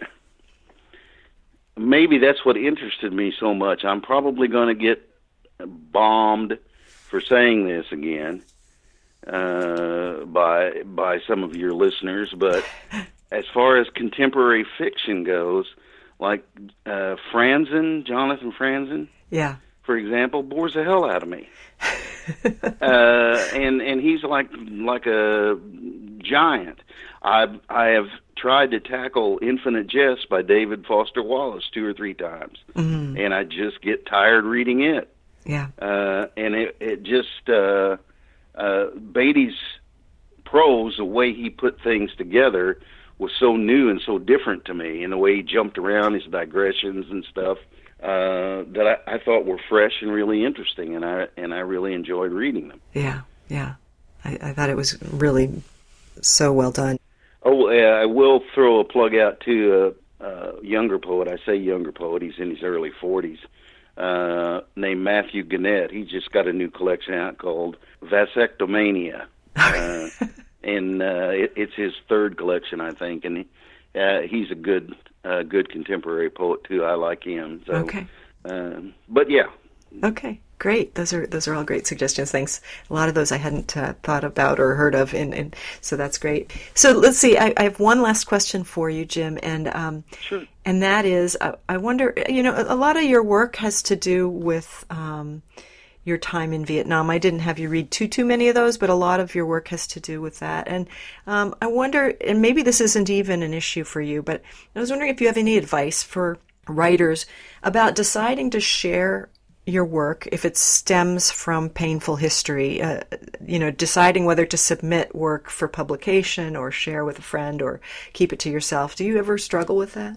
maybe that's what interested me so much. I'm probably going to get bombed for saying this again uh, by by some of your listeners, but as far as contemporary fiction goes, like uh, Franzen, Jonathan Franzen, yeah, for example, bores the hell out of me. uh, and and he's like like a giant. I I have tried to tackle Infinite Jest by David Foster Wallace two or three times, mm-hmm. and I just get tired reading it. Yeah, uh, and it it just uh, uh, Beatty's prose, the way he put things together, was so new and so different to me, and the way he jumped around, his digressions and stuff, uh, that I, I thought were fresh and really interesting, and I and I really enjoyed reading them. Yeah, yeah. I, I thought it was really so well done. Oh, uh, I will throw a plug out to a, a younger poet. I say younger poet. He's in his early forties, uh, named Matthew Gannett. He just got a new collection out called Vasectomania. Uh, And uh, it, it's his third collection, I think, and he, uh, he's a good, uh, good contemporary poet too. I like him. So, okay. Um, but yeah. Okay, great. Those are those are all great suggestions. Thanks. A lot of those I hadn't uh, thought about or heard of, and, and so that's great. So let's see. I, I have one last question for you, Jim, and um, sure. And that is, uh, I wonder. You know, a, a lot of your work has to do with. Um, your time in Vietnam. I didn't have you read too, too many of those, but a lot of your work has to do with that. And um, I wonder, and maybe this isn't even an issue for you, but I was wondering if you have any advice for writers about deciding to share your work, if it stems from painful history, uh, you know, deciding whether to submit work for publication or share with a friend or keep it to yourself, do you ever struggle with that?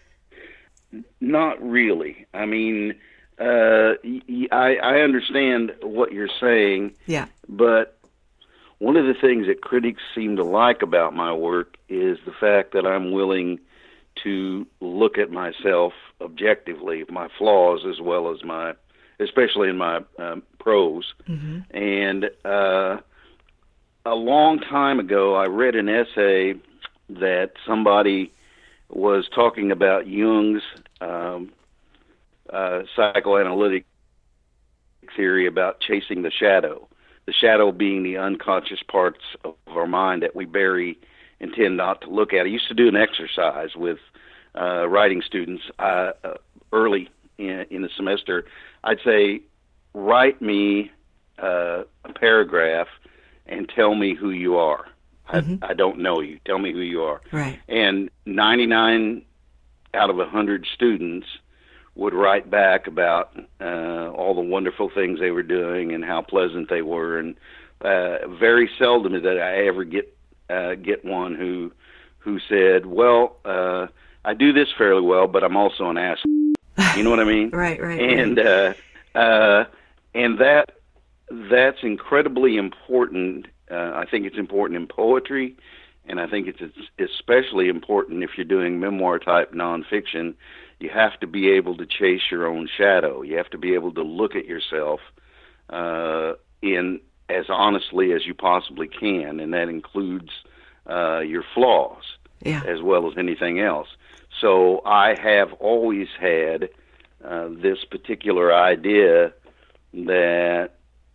Not really. I mean, uh, I, I understand what you're saying, yeah. But one of the things that critics seem to like about my work is the fact that I'm willing to look at myself objectively, my flaws as well as my, especially in my um, prose. Mm-hmm. And uh, a long time ago, I read an essay that somebody was talking about Jung's um, uh, psychoanalytic theory about chasing the shadow, the shadow being the unconscious parts of our mind that we bury and tend not to look at. I used to do an exercise with uh, writing students uh, uh, early in, in the semester. I'd say, write me uh, a paragraph and tell me who you are. Mm-hmm. I, I don't know you. Tell me who you are. Right. And ninety-nine out of one hundred students would write back about uh, all the wonderful things they were doing and how pleasant they were. And uh, very seldom did I ever get uh, get one who who said, "Well, uh, I do this fairly well, but I'm also an ass." You know what I mean? Right, right. And right. Uh, uh, and that that's incredibly important. Uh, I think it's important in poetry, and I think it's especially important if you're doing memoir-type nonfiction. You have to be able to chase your own shadow. You have to be able to look at yourself uh, in as honestly as you possibly can, and that includes uh, your flaws yeah. as well as anything else. So I have always had uh, this particular idea that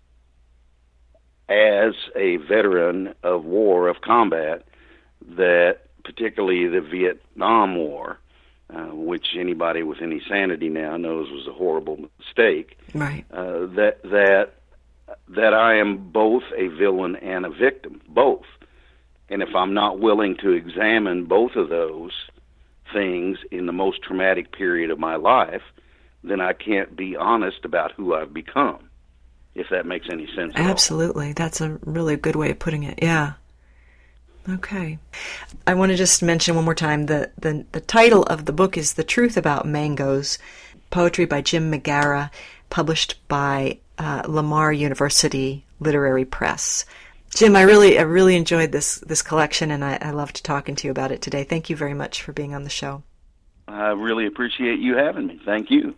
as a veteran of war, of combat, that particularly the Vietnam War, uh, which anybody with any sanity now knows was a horrible mistake, right? Uh, that that that I am both a villain and a victim, both. And if I'm not willing to examine both of those things in the most traumatic period of my life, then I can't be honest about who I've become. If that makes any sense at all. Absolutely. That's a really good way of putting it. Yeah. Okay. I want to just mention one more time the, the, the title of the book is The Truth About Mangoes, poetry by Jim McGarrah, published by uh, Lamar University Literary Press. Jim, I really I really enjoyed this, this collection, and I, I loved talking to you about it today. Thank you very much for being on the show. I really appreciate you having me. Thank you.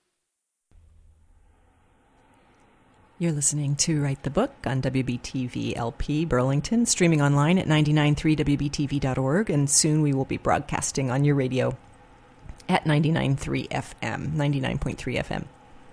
You're listening to Write the Book on W B T V L P Burlington, streaming online at ninety-nine point three W B T V dot org, and soon we will be broadcasting on your radio at ninety-nine point three F M, ninety-nine point three F M.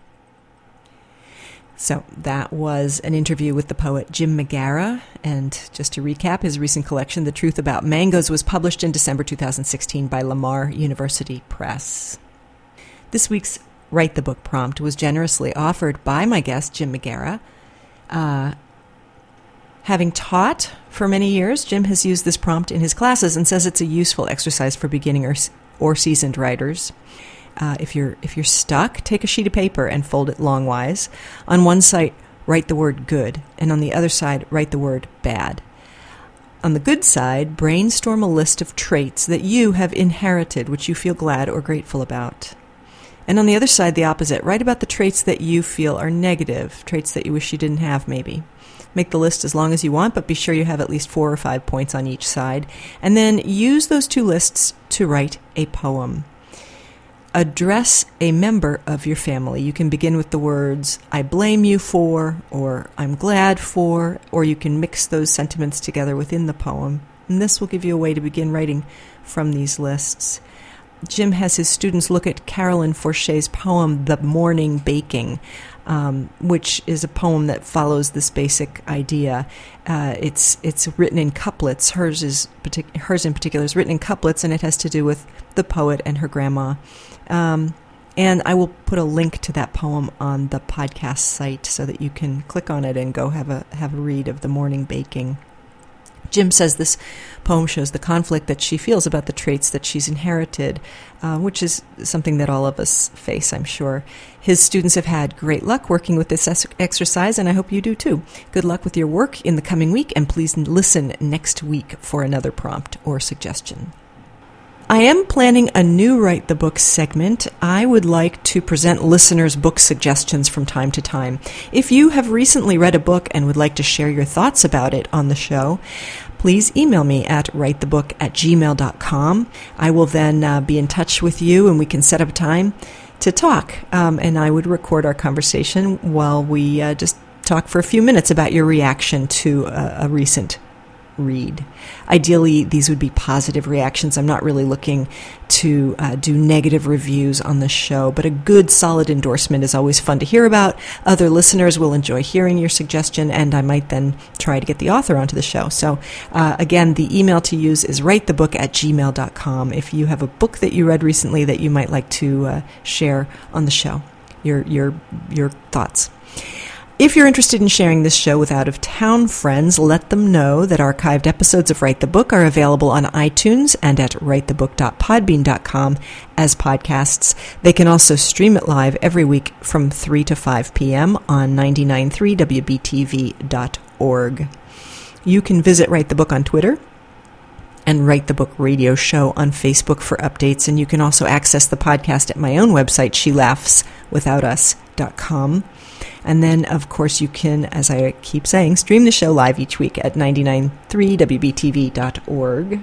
So that was an interview with the poet Jim McGarrah, and just to recap, his recent collection, The Truth About Mangoes, was published in December two thousand sixteen by Lamar University Press. This week's Write the Book prompt was generously offered by my guest, Jim McGarrah. Uh, having taught for many years, Jim has used this prompt in his classes and says it's a useful exercise for beginning or, or seasoned writers. Uh, if you're if you're stuck, take a sheet of paper and fold it longwise. On one side, write the word good, and on the other side, write the word bad. On the good side, brainstorm a list of traits that you have inherited, which you feel glad or grateful about. And on the other side, the opposite. Write about the traits that you feel are negative, traits that you wish you didn't have, maybe. Make the list as long as you want, but be sure you have at least four or five points on each side. And then use those two lists to write a poem. Address a member of your family. You can begin with the words, I blame you for, or I'm glad for, or you can mix those sentiments together within the poem. And this will give you a way to begin writing from these lists. Jim has his students look at Carolyn Forche's poem, The Morning Baking, um, which is a poem that follows this basic idea. Uh, it's it's written in couplets. Hers is partic- hers in particular is written in couplets, and it has to do with the poet and her grandma. Um, and I will put a link to that poem on the podcast site so that you can click on it and go have a have a read of The Morning Baking. Jim says this poem shows the conflict that she feels about the traits that she's inherited, uh, which is something that all of us face, I'm sure. His students have had great luck working with this es- exercise, and I hope you do too. Good luck with your work in the coming week, and please listen next week for another prompt or suggestion. I am planning a new Write the Book segment. I would like to present listeners' book suggestions from time to time. If you have recently read a book and would like to share your thoughts about it on the show, please email me at write the book at gmail dot com. I will then uh, be in touch with you, and we can set up time to talk. Um, and I would record our conversation while we uh, just talk for a few minutes about your reaction to a, a recent read. Ideally, these would be positive reactions. I'm not really looking to uh, do negative reviews on the show, but a good, solid endorsement is always fun to hear about. Other listeners will enjoy hearing your suggestion, and I might then try to get the author onto the show. So, uh, again, the email to use is write the book at gmail dot com if you have a book that you read recently that you might like to uh, share on the show, your your your thoughts. If you're interested in sharing this show with out-of-town friends, let them know that archived episodes of Write the Book are available on iTunes and at write the book dot podbean dot com as podcasts. They can also stream it live every week from three to five p.m. on ninety-nine point three W B T V dot org. You can visit Write the Book on Twitter and Write the Book Radio Show on Facebook for updates, and you can also access the podcast at my own website, she laughs without us dot com. And then, of course, you can, as I keep saying, stream the show live each week at ninety-nine point three W B T V dot org.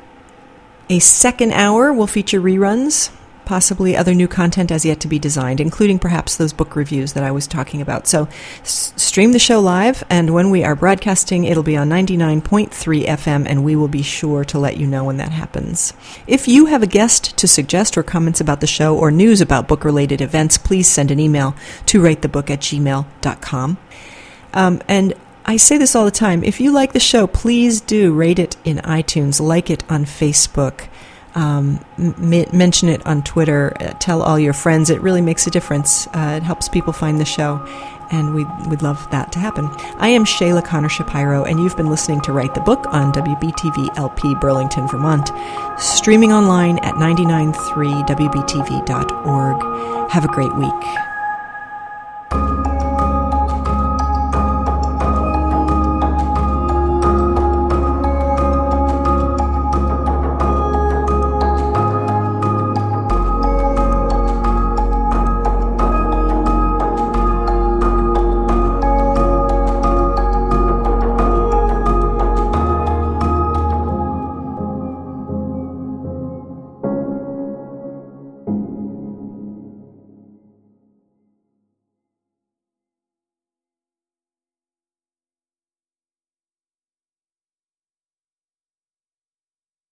A second hour will feature reruns, possibly other new content as yet to be designed, including perhaps those book reviews that I was talking about. So s- stream the show live, and when we are broadcasting, it'll be on ninety-nine point three F M, and we will be sure to let you know when that happens. If you have a guest to suggest or comments about the show or news about book-related events, please send an email to write the book at gmail dot com. Um, and I say this all the time. If you like the show, please do rate it in iTunes, like it on Facebook, um, m- mention it on Twitter, uh, tell all your friends. It really makes a difference. Uh, it helps people find the show, and we'd, we'd love that to happen. I am Shayla Connor Shapiro, and you've been listening to Write the Book on W B T V L P Burlington, Vermont, streaming online at ninety-nine point three W B T V dot org. Have a great week.